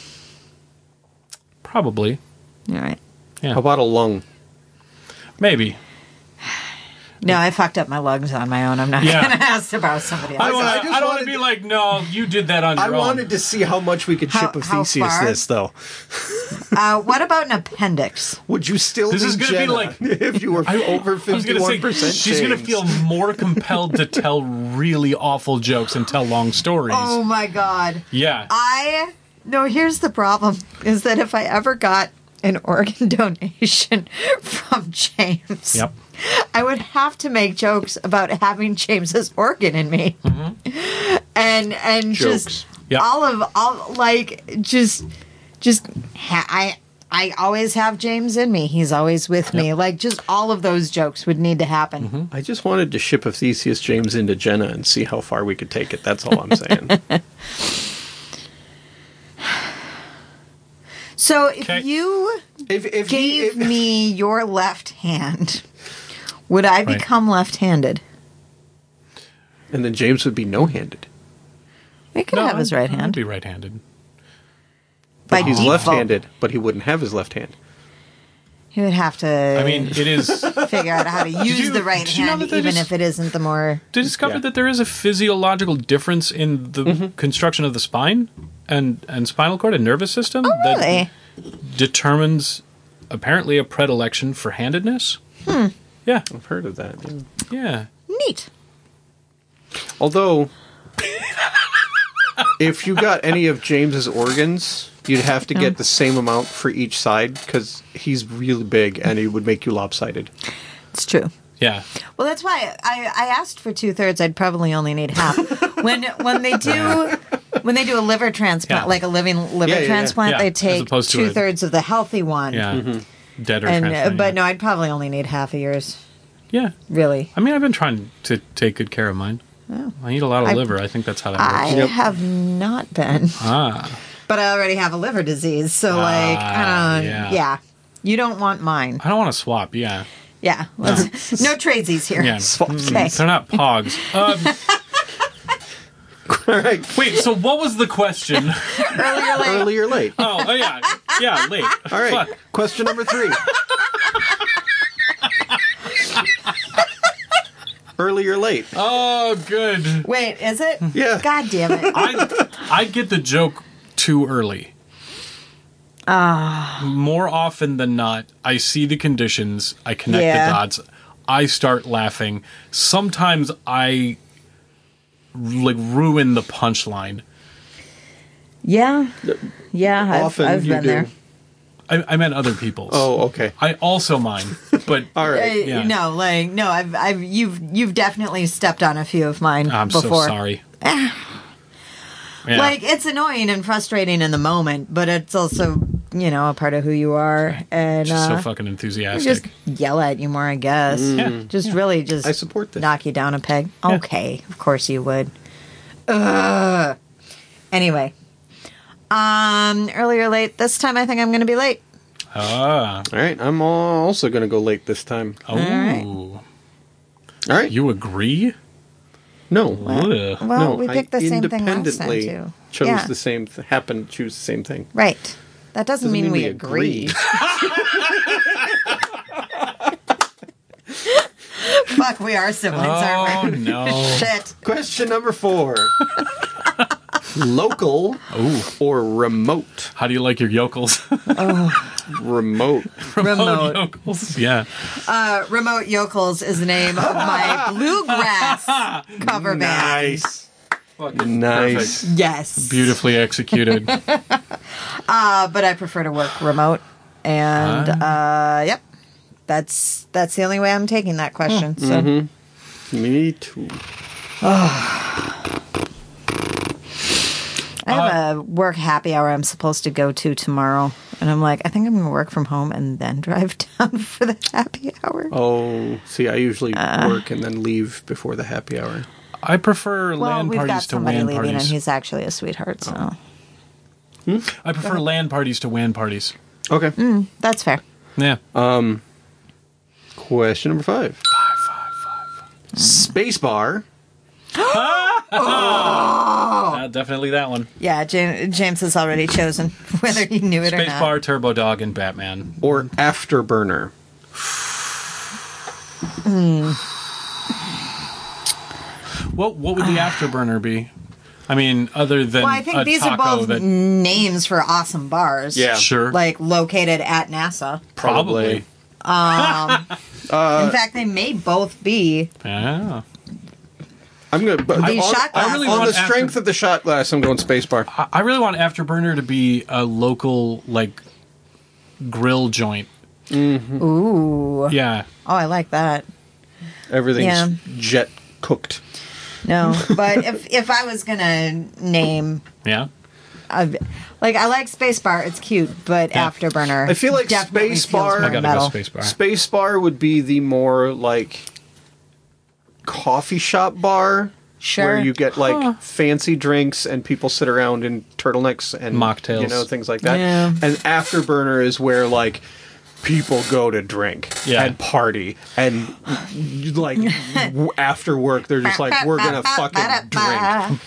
Probably. All right. Yeah. How about a lung? Maybe. No, I fucked up my lungs on my own. I'm not Yeah. going to ask to borrow somebody else. I don't just want to wanted be to- like, no, you did that on your I own. wanted to see how much we could ship of How Theseus far? this, though. What about an appendix? Would you still This be is gonna be Jenna like- if you were over 51%? I was gonna say, she's going to James? feel more compelled to tell really awful jokes and tell long stories. Oh my God. Yeah. No, here's the problem, is that if I ever got an organ donation from James, Yep. I would have to make jokes about having James's organ in me. And Jokes. just Yep. I always have James in me. He's always with me. Like, just all of those jokes would need to happen. I just wanted to ship a Theseus James into Jenna and see how far we could take it. That's all I'm saying. So if Okay. you if gave me your left hand, would I Right. become left-handed? and then James would be no-handed. He could have his right I'd hand. be right-handed. By He's default. left-handed, but he wouldn't have his left hand. He would have to I mean, it is... figure out how to use you- the right did you know hand, that they even just- if it isn't the more... to discover Yeah. that there is a physiological difference in the construction of the spine and spinal cord and nervous system that Really? determines apparently a predilection for handedness. Yeah, I've heard of that. Yeah. yeah. Neat. Although, if you got any of James's organs, you'd have to get the same amount for each side because he's really big and he would make you lopsided. It's true. Yeah. Well, that's why I asked for 2/3. I'd probably only need half. when they do a liver transplant, Yeah. like a living liver Yeah, yeah, yeah. transplant, Yeah, they as take opposed to a- 2/3 of the healthy one. Yeah. Dead or And transplant, but yeah. no, I'd probably only need half of yours. Yeah. Really. I mean, I've been trying to take good care of mine. I eat a lot of liver. I think that's how that I works. Yep. have not been, but I already have a liver disease, so like, yeah. you don't want mine. I don't want to swap. Yeah. Yeah, no tradesies here. Yeah. Okay. They're not pogs. All right. Wait, so what was the question? Earlier, late. Early or late? Oh, yeah. Yeah, late. All right. Fuck. Question number 3. Early or late? Oh, good. Wait, is it? Yeah. God damn it! I get the joke too early. More often than not, I see the conditions, I connect Yeah. the dots, I start laughing. Sometimes I ruin the punchline. Yeah, Often I've you been do. there. I meant other people's. Oh, okay. I also mine, but All right. Yeah. You've definitely stepped on a few of mine I'm before. so sorry. Yeah. Like, it's annoying and frustrating in the moment, but it's also, a part of who you are, and Just so fucking I just enthusiastic. yell at you more, I guess. Yeah. Just really just I support this. knock you down a peg. Okay, of course you would. Anyway, early or late. This time I think I'm going to be late. Ah. All right. I'm also going to go late this time. Oh. right. All right. You agree? No. Ugh. Well, No, we I picked the same thing last time independently too. chose Yeah. the same. Happened to choose the same thing. Right. That doesn't mean we agree. Fuck, we are siblings, Oh, aren't we? no. Shit. Question number 4. Local or remote? How do you like your yokels? Remote. Remote. Yokels. Yeah. Remote Yokels is the name of my bluegrass cover band. Nice. Nice. Yes. Beautifully executed. But I prefer to work remote. And, yep. That's the only way I'm taking that question. So. Me too. I have a work happy hour I'm supposed to go to tomorrow. And I'm like, I think I'm going to work from home and then drive down for the happy hour. Oh, see, I usually work and then leave before the happy hour. I prefer Well, LAN we've got parties to somebody WAN leaving, and parties. he's actually a sweetheart, so I prefer LAN parties to WAN parties. Okay. that's fair. Yeah. Question number 5. 5. Spacebar. Definitely that one. Yeah, James has already chosen whether he knew it or not. Spacebar, Turbo Dog, and Batman. Or Afterburner. What would the Afterburner be? I mean, other than Well, I think a these are taco both that names for awesome bars. Yeah. sure, Like located at NASA. probably. In fact, they may both be. Yeah. I'm going to... These shot I really on want the strength of the shot glass, I'm going Spacebar. I really want Afterburner to be a local like grill joint. Ooh. Yeah. Oh, I like that. Everything's Yeah. jet cooked. No, but if I was gonna name, Yeah. I like Spacebar. It's cute, but Yeah. Afterburner. I feel like definitely feels Spacebar- more I gotta metal. go Spacebar. Spacebar would be the more, like, coffee shop bar. Sure. Where you get, like, fancy drinks and people sit around in turtlenecks and... Mocktails. You know, things like that. Yeah. And Afterburner is where, like... People go to drink Yeah. and party, and like after work, they're just like, "We're gonna fucking drink."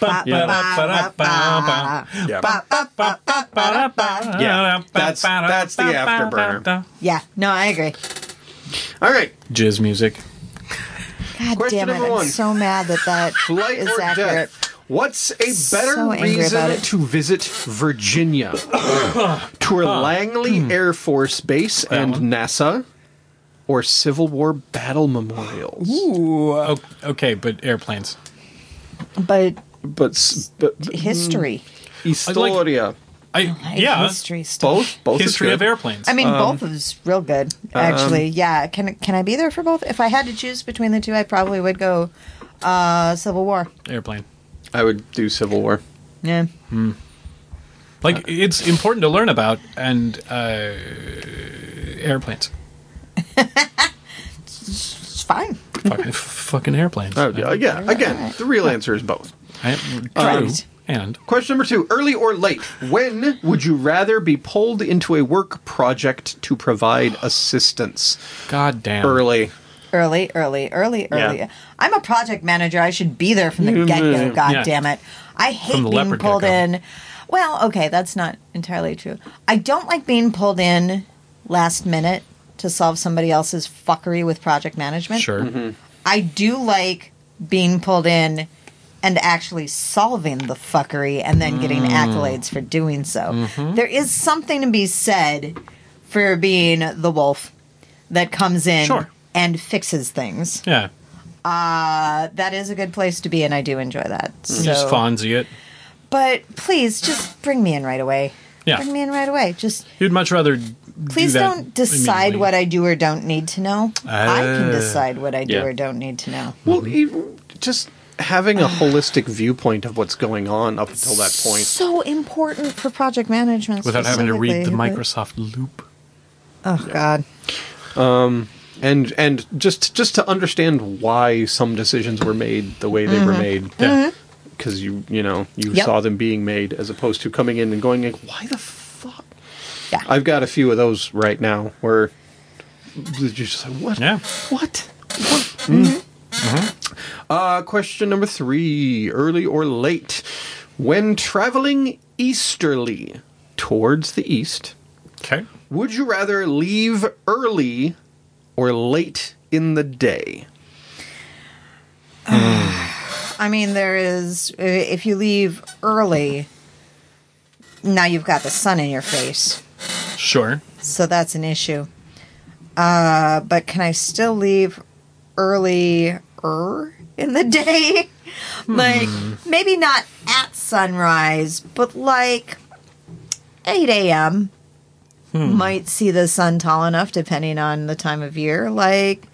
Yeah, that's the Afterburner. Yeah, no, I agree. All right, Jizz music. God Question damn it! number I'm 1. so mad that Flight is or accurate. death? What's a better So angry about reason it. to visit Virginia? Tour Langley Air Force Base and one? NASA, or Civil War battle memorials? Oh, okay, but airplanes. But But history, Historia. Yeah. history stuff. Both is History good. of airplanes. I mean, both is real good. Actually, yeah. Can I be there for both? If I had to choose between the two, I probably would go Civil War. Airplane. I would do Civil War. Yeah. Like, it's important to learn about, and airplanes. It's fine. fucking airplanes. Oh, yeah. Again, the real answer is both. Correct. And Question number 2. Early or late? When would you rather be pulled into a work project to provide assistance? God damn. Early. Early. Yeah. I'm a project manager. I should be there from the get-go, God Yeah. damn it. I hate From the being leopard pulled get-go. in. Well, okay, that's not entirely true. I don't like being pulled in last minute to solve somebody else's fuckery with project management. Sure. I do like being pulled in and actually solving the fuckery and then getting accolades for doing so. There is something to be said for being the wolf that comes in Sure. and fixes things. Yeah. That is a good place to be, and I do enjoy that. So, Just Fonzie it. but please, just bring me in right away. Yeah. Bring me in right away. Just You'd much rather please do that don't decide immediately. what I do or don't need to know. I can decide what I do yeah. or don't need to know. Well, just having a holistic viewpoint of what's going on up until that point. So important for project management. Without having to read the specifically, but- Microsoft loop. Oh God. And just to understand why some decisions were made the way they were made. Yeah. Because you Yep. saw them being made, as opposed to coming in and going like, why the fuck? Yeah. I've got a few of those right now where you're just like, what? Yeah. What? Question number 3. Early or late? When traveling easterly towards the east, Okay. would you rather leave early or late in the day? I mean, there is. If you leave early, now you've got the sun in your face, Sure. so that's an issue. But can I still leave earlier in the day? Like, maybe not at sunrise, but like 8 a.m. Might see the sun tall enough, depending on the time of year. Like,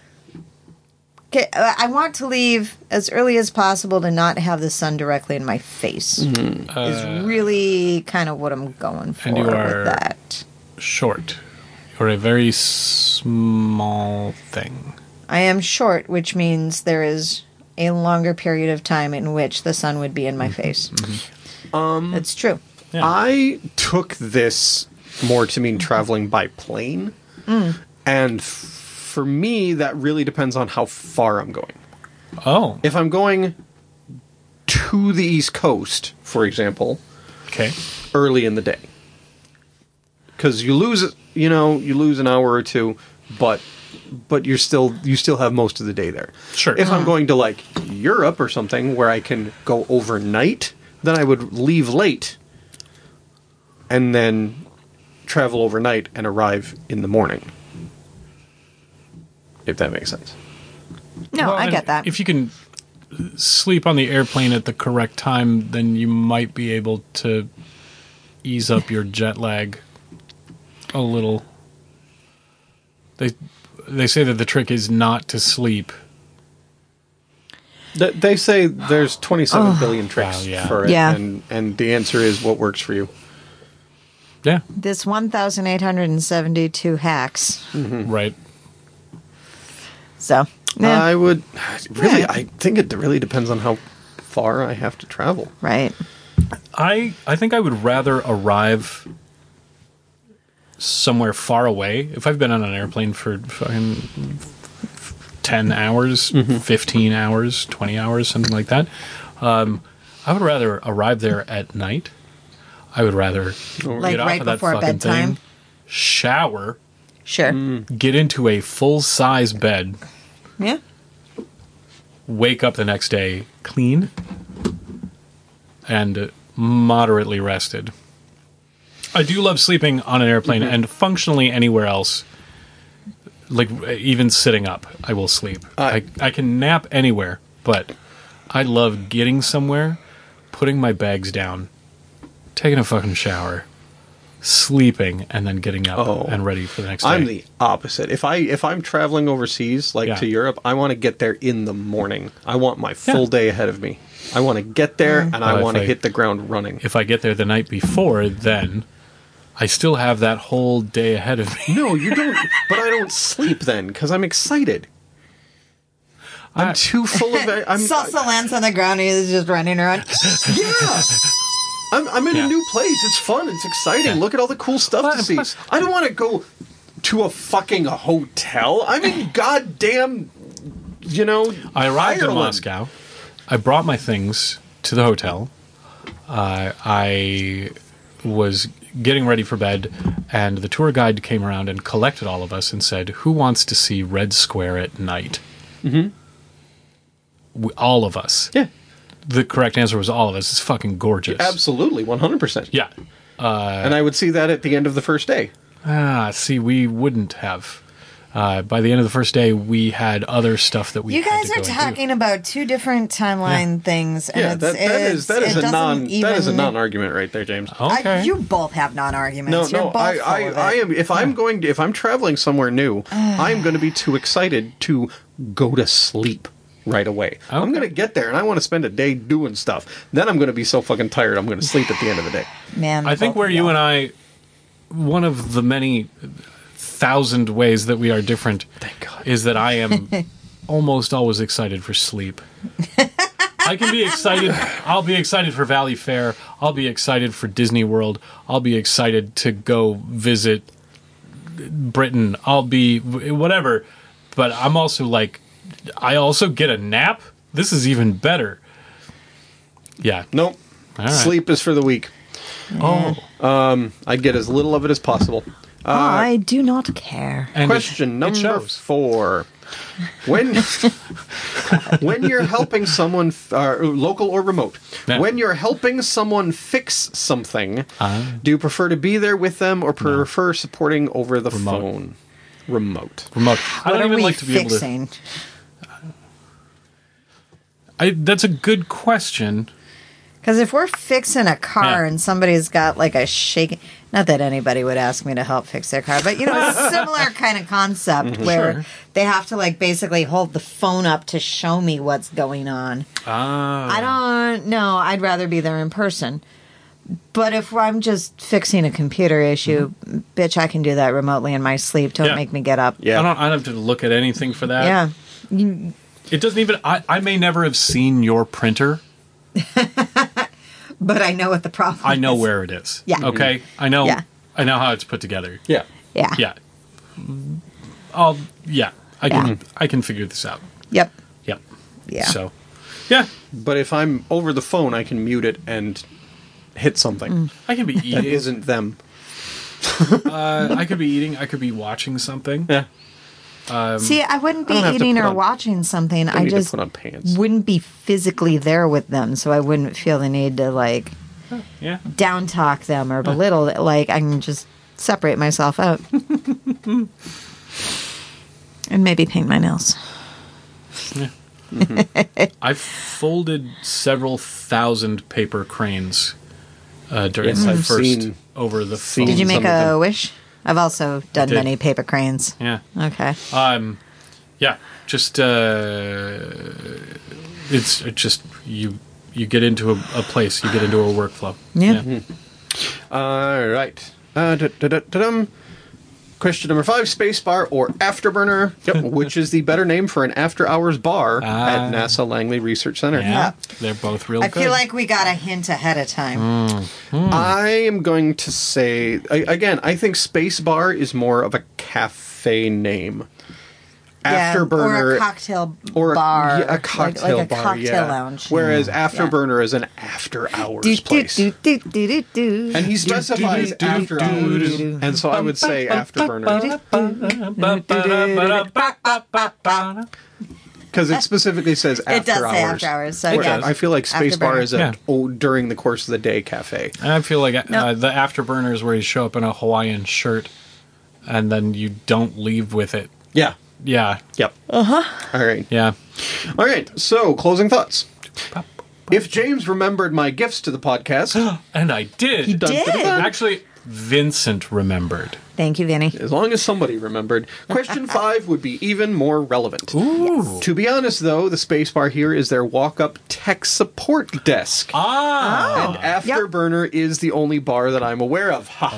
I want to leave as early as possible to not have the sun directly in my face. Is really kind of what I'm going for And you are with that. short. You're a very small thing. I am short, which means there is a longer period of time in which the sun would be in my face. It's true. Yeah. I took this more to mean traveling by plane. And for me, that really depends on how far I'm going. Oh, If I'm going to the East Coast, for example, okay. early in the day. Because you lose an hour or two, but you still have most of the day there. Sure. If I'm going to like Europe or something where I can go overnight, then I would leave late and then travel overnight and arrive in the morning. If that makes sense. No, Well, I and get that. If you can sleep on the airplane at the correct time, then you might be able to ease up your jet lag a little. They say that the trick is not to sleep. They say there's 27 billion tricks Wow, yeah. for it, Yeah. and the answer is what works for you. Yeah, This 1,872 hacks. right. So, yeah, I would really. Yeah. I think it really depends on how far I have to travel. right. I think I would rather arrive somewhere far away. If I've been on an airplane for fucking 10 hours, 15 hours, 20 hours, something like that, I would rather arrive there at night. I would rather Like get off right of that before fucking bedtime? thing, shower, Sure. get into a full-size bed, Yeah. wake up the next day clean and moderately rested. I do love sleeping on an airplane and functionally anywhere else. Like even sitting up, I will sleep. I can nap anywhere, but I love getting somewhere, putting my bags down, taking a fucking shower, sleeping, and then getting up and ready for the next day. I'm the opposite. If I'm traveling overseas, like Yeah. to Europe, I want to get there in the morning. I want my full day ahead of me. I want to get there and Well, I if want to I- hit the ground running. If I get there the night before, then I still have that whole day ahead of me. No, you don't. But I don't sleep then because I'm excited. I'm too full of. Salsa lands on the ground and he's just running around. Yeah. I'm in Yeah. a new place. It's fun. It's exciting. Look at all the cool stuff Well, to and see. plus- I don't want to go to a fucking hotel. I'm in goddamn, I arrived in Ireland. Moscow. I brought my things to the hotel. I was getting ready for bed, and the tour guide came around and collected all of us and said, "Who wants to see Red Square at night?" Mm-hmm. All of us. Yeah, The correct answer was all of us. It's fucking gorgeous. absolutely, 100%. Yeah. And I would see that at the end of the first day. See, we wouldn't have. By the end of the first day, we had other stuff that we You had guys to are go and do. talking about two different timeline things. And Yeah, that is a non. non-argument right there, James. Okay. You both have non-arguments. No, You're no, both I full of it. am. If I'm traveling somewhere new, I'm going to be too excited to go to sleep right away. I'm Okay. going to get there and I want to spend a day doing stuff. Then I'm going to be so fucking tired. I'm going to sleep at the end of the day. Man, I think both where of you y'all. and I, one of the many 1,000 ways that we are different, Thank God. is that I am almost always excited for sleep. I can be excited. I'll be excited for Valley Fair. I'll be excited for Disney World. I'll be excited to go visit Britain. I'll be whatever. But I'm also like, I also get a nap. This is even better. Yeah. Nope. All right. Sleep is for the weak. Oh. I'd get as little of it as possible. I do not care. And Question it number shows. 4. When you're helping someone, local or remote, Yeah. when you're helping someone fix something, do you prefer to be there with them or prefer supporting over the Remote. phone? Remote. Remote. I What don't are even we like to be able to. fixing? That's a good question. Because if we're fixing a car Yeah. and somebody's got like a shaking, not that anybody would ask me to help fix their car, but a similar kind of concept where Sure. they have to like basically hold the phone up to show me what's going on. I don't know. I'd rather be there in person. But if I'm just fixing a computer issue, bitch, I can do that remotely in my sleep. Don't Yeah. make me get up. Yeah. I don't have to look at anything for that. Yeah. It doesn't even. I may never have seen your printer. But I know what the problem I know is. where it is. Yeah. Okay. I know. Yeah. I know how it's put together. Yeah. Yeah. Yeah. I can figure this out. Yep. Yep. Yeah. So, yeah, But if I'm over the phone, I can mute it and hit something. I can be That eating. isn't them. I could be eating. I could be watching something. Yeah. See, I wouldn't be I don't have to eating put or on- watching something. I I need to just put on pants. wouldn't be physically there with them, so I wouldn't feel the need to like Yeah. down talk them or belittle. Like I can just separate myself out and maybe paint my nails. I've folded several thousand paper cranes during Yes, my I've first seen- over the phone. Did you make some of a them. wish? I've also done did. many paper cranes. Yeah. Okay. Yeah. Just it's just you get into a place, you get into a workflow. Yeah. All right. Question number 5, Spacebar or Afterburner? Yep. Which is the better name for an after-hours bar at NASA Langley Research Center? Yeah. They're both real I good. feel like we got a hint ahead of time. I am going to say, again, I think Spacebar is more of a cafe name. Afterburner or a cocktail or bar, yeah, a cocktail like a bar, cocktail yeah. lounge. Whereas Afterburner is an after-hours place. And he specifies after hours, and so I would say Afterburner because it specifically says after It does hours. say after hours. So Whereas yeah. I feel like Spacebar Afterburner. is a Yeah. during the course of the day cafe. And I feel like No. the afterburner is where you show up in a Hawaiian shirt and then you don't leave with it. Yeah. Yeah. Yep. All right. Yeah. All right. So closing thoughts. If James remembered my gifts to the podcast, And I did. He did. Actually, Vincent remembered. Thank you, Vinny. as long as somebody remembered, question 5 would be even more relevant. Ooh. To be honest, though, the Spacebar here is their walk-up tech support desk. Ah. And Afterburner is the only bar that I'm aware of. Ha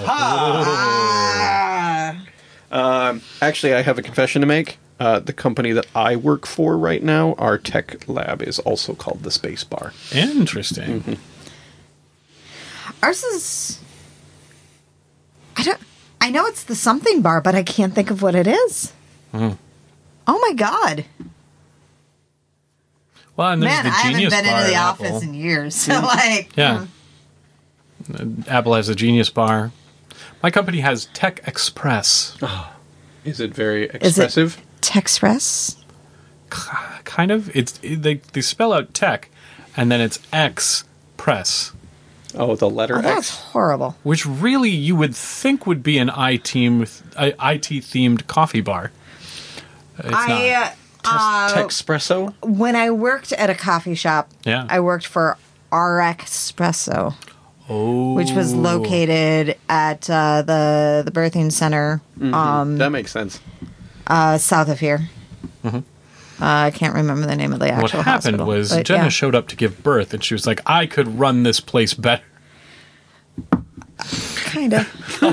ha! Actually, I have a confession to make. The company that I work for right now, our tech lab is also called the Spacebar. Interesting. Ours is. I know it's the something bar, but I can't think of what it is. Oh my god, Well, and there's man! the I haven't Genius been Bar into the at office Apple. in years, so like, Yeah. Apple has a Genius Bar. My company has Tech Express. Is it very expressive? Texpress. Kind of. They spell out tech, and then it's X Press, Oh, the letter Oh, that's X. horrible. which really you would think would be an IT themed coffee bar. It's not. Texpresso? When I worked at a coffee shop, Yeah. I worked for RXpresso, which was located at the birthing center That makes sense. south of here. I can't remember the name of the actual What happened hospital, was but Jenna yeah. showed up to give birth, and she was like, "I could run this place better." Kind of.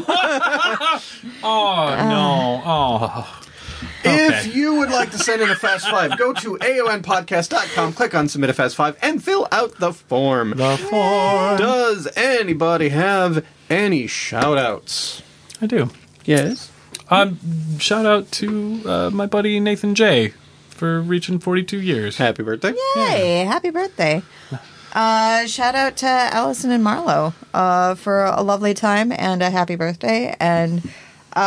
Oh no! Oh. If you would like to send in a Fast Five, go to aonpodcast.com, click on Submit a Fast Five, and fill out the form. Does anybody have any shout-outs? I do. Yes. Shout out to my buddy Nathan J for reaching 42 years. Happy birthday. Hey, happy birthday. Shout out to Allison and Marlo for a lovely time and a happy birthday and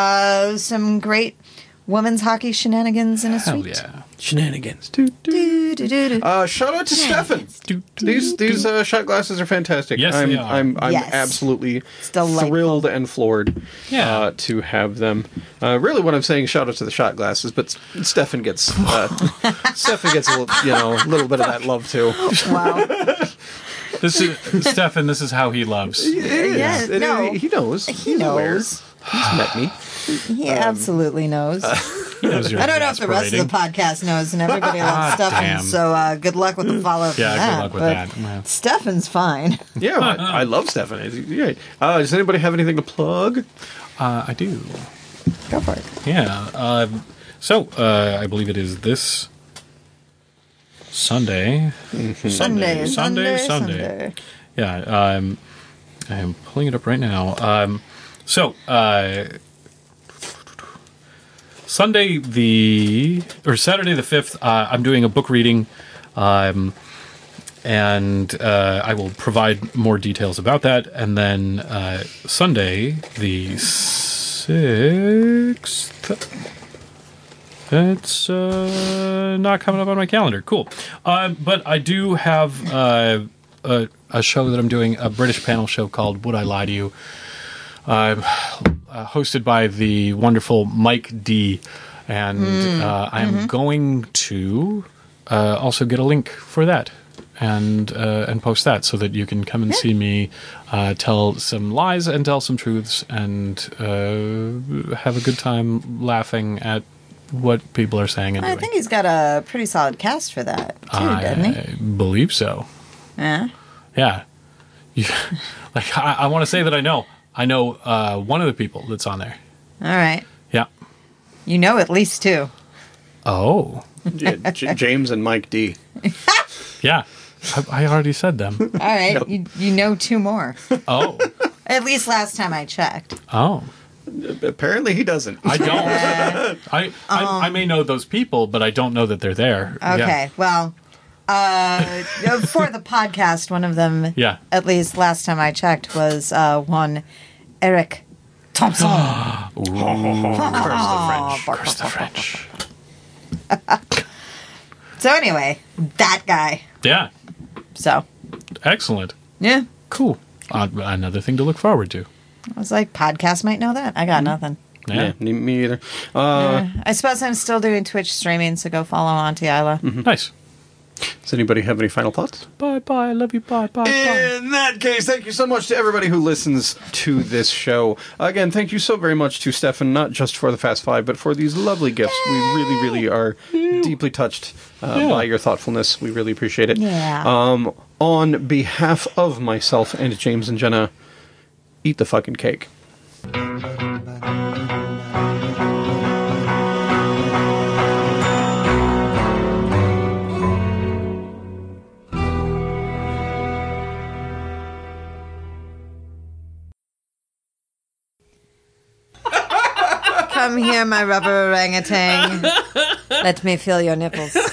some great women's hockey shenanigans in a Hell suite. yeah! Shenanigans. Do, Shout out to Stefan. These shot glasses are fantastic. Yes, I'm they are. I'm Yes. absolutely It's delightful. thrilled and floored Yeah. to have them. Really, what I'm saying, shout out to the shot glasses, but Stefan gets a little bit of that love too. Wow. This is Stefan. This is how he loves. Yes, It- no. he knows. He knows. He's met me. He absolutely knows. He knows you're I don't know if the rest of the podcast knows, and everybody loves Stefan, damn. so good luck with the follow-up. Yeah, for good that, luck with but that. Yeah. Stefan's fine. Yeah, I love Stefan. Yeah. Does anybody have anything to plug? I do. Go for it. Yeah. So I believe it is this Sunday. Sunday. Yeah. I'm pulling it up right now. Saturday the 5th, I'm doing a book reading, and I will provide more details about that. And then Sunday the 6th, it's not coming up on my calendar. Cool. But I do have a show that I'm doing, a British panel show called Would I Lie to You? Hosted by the wonderful Mike D. And I'm going to also get a link for that and post that so that you can come and see me tell some lies and tell some truths and have a good time laughing at what people are saying and I doing. think he's got a pretty solid cast for that, too, doesn't he? I believe so. Yeah. Yeah. I want to say that I know one of the people that's on there. All right. Yeah. You know at least two. Oh. James and Mike D. Yeah. I already said them. All right. You know two more. Oh. At least last time I checked. Oh. Apparently he doesn't. I don't. I may know those people, but I don't know that they're there. Okay. Well, for the podcast, one of them, Yeah. at least last time I checked, was one Eric Thompson. Curse the French. So anyway, that guy. Yeah. So, Excellent. yeah. Cool. Another thing to look forward to. I was like, podcast might know that. I got nothing. Yeah. Me either. I suppose I'm still doing Twitch streaming, so go follow Auntie Isla. Nice. Does anybody have any final thoughts? Bye bye. I love you. Bye bye. Bye. In that case, thank you so much to everybody who listens to this show. Again, thank you so very much to Stefan, not just for the Fast Five, but for these lovely gifts. We really, really are deeply touched by your thoughtfulness. We really appreciate it. Yeah. On behalf of myself and James and Jenna, eat the fucking cake. Come here, my rubber orangutan. Let me feel your nipples.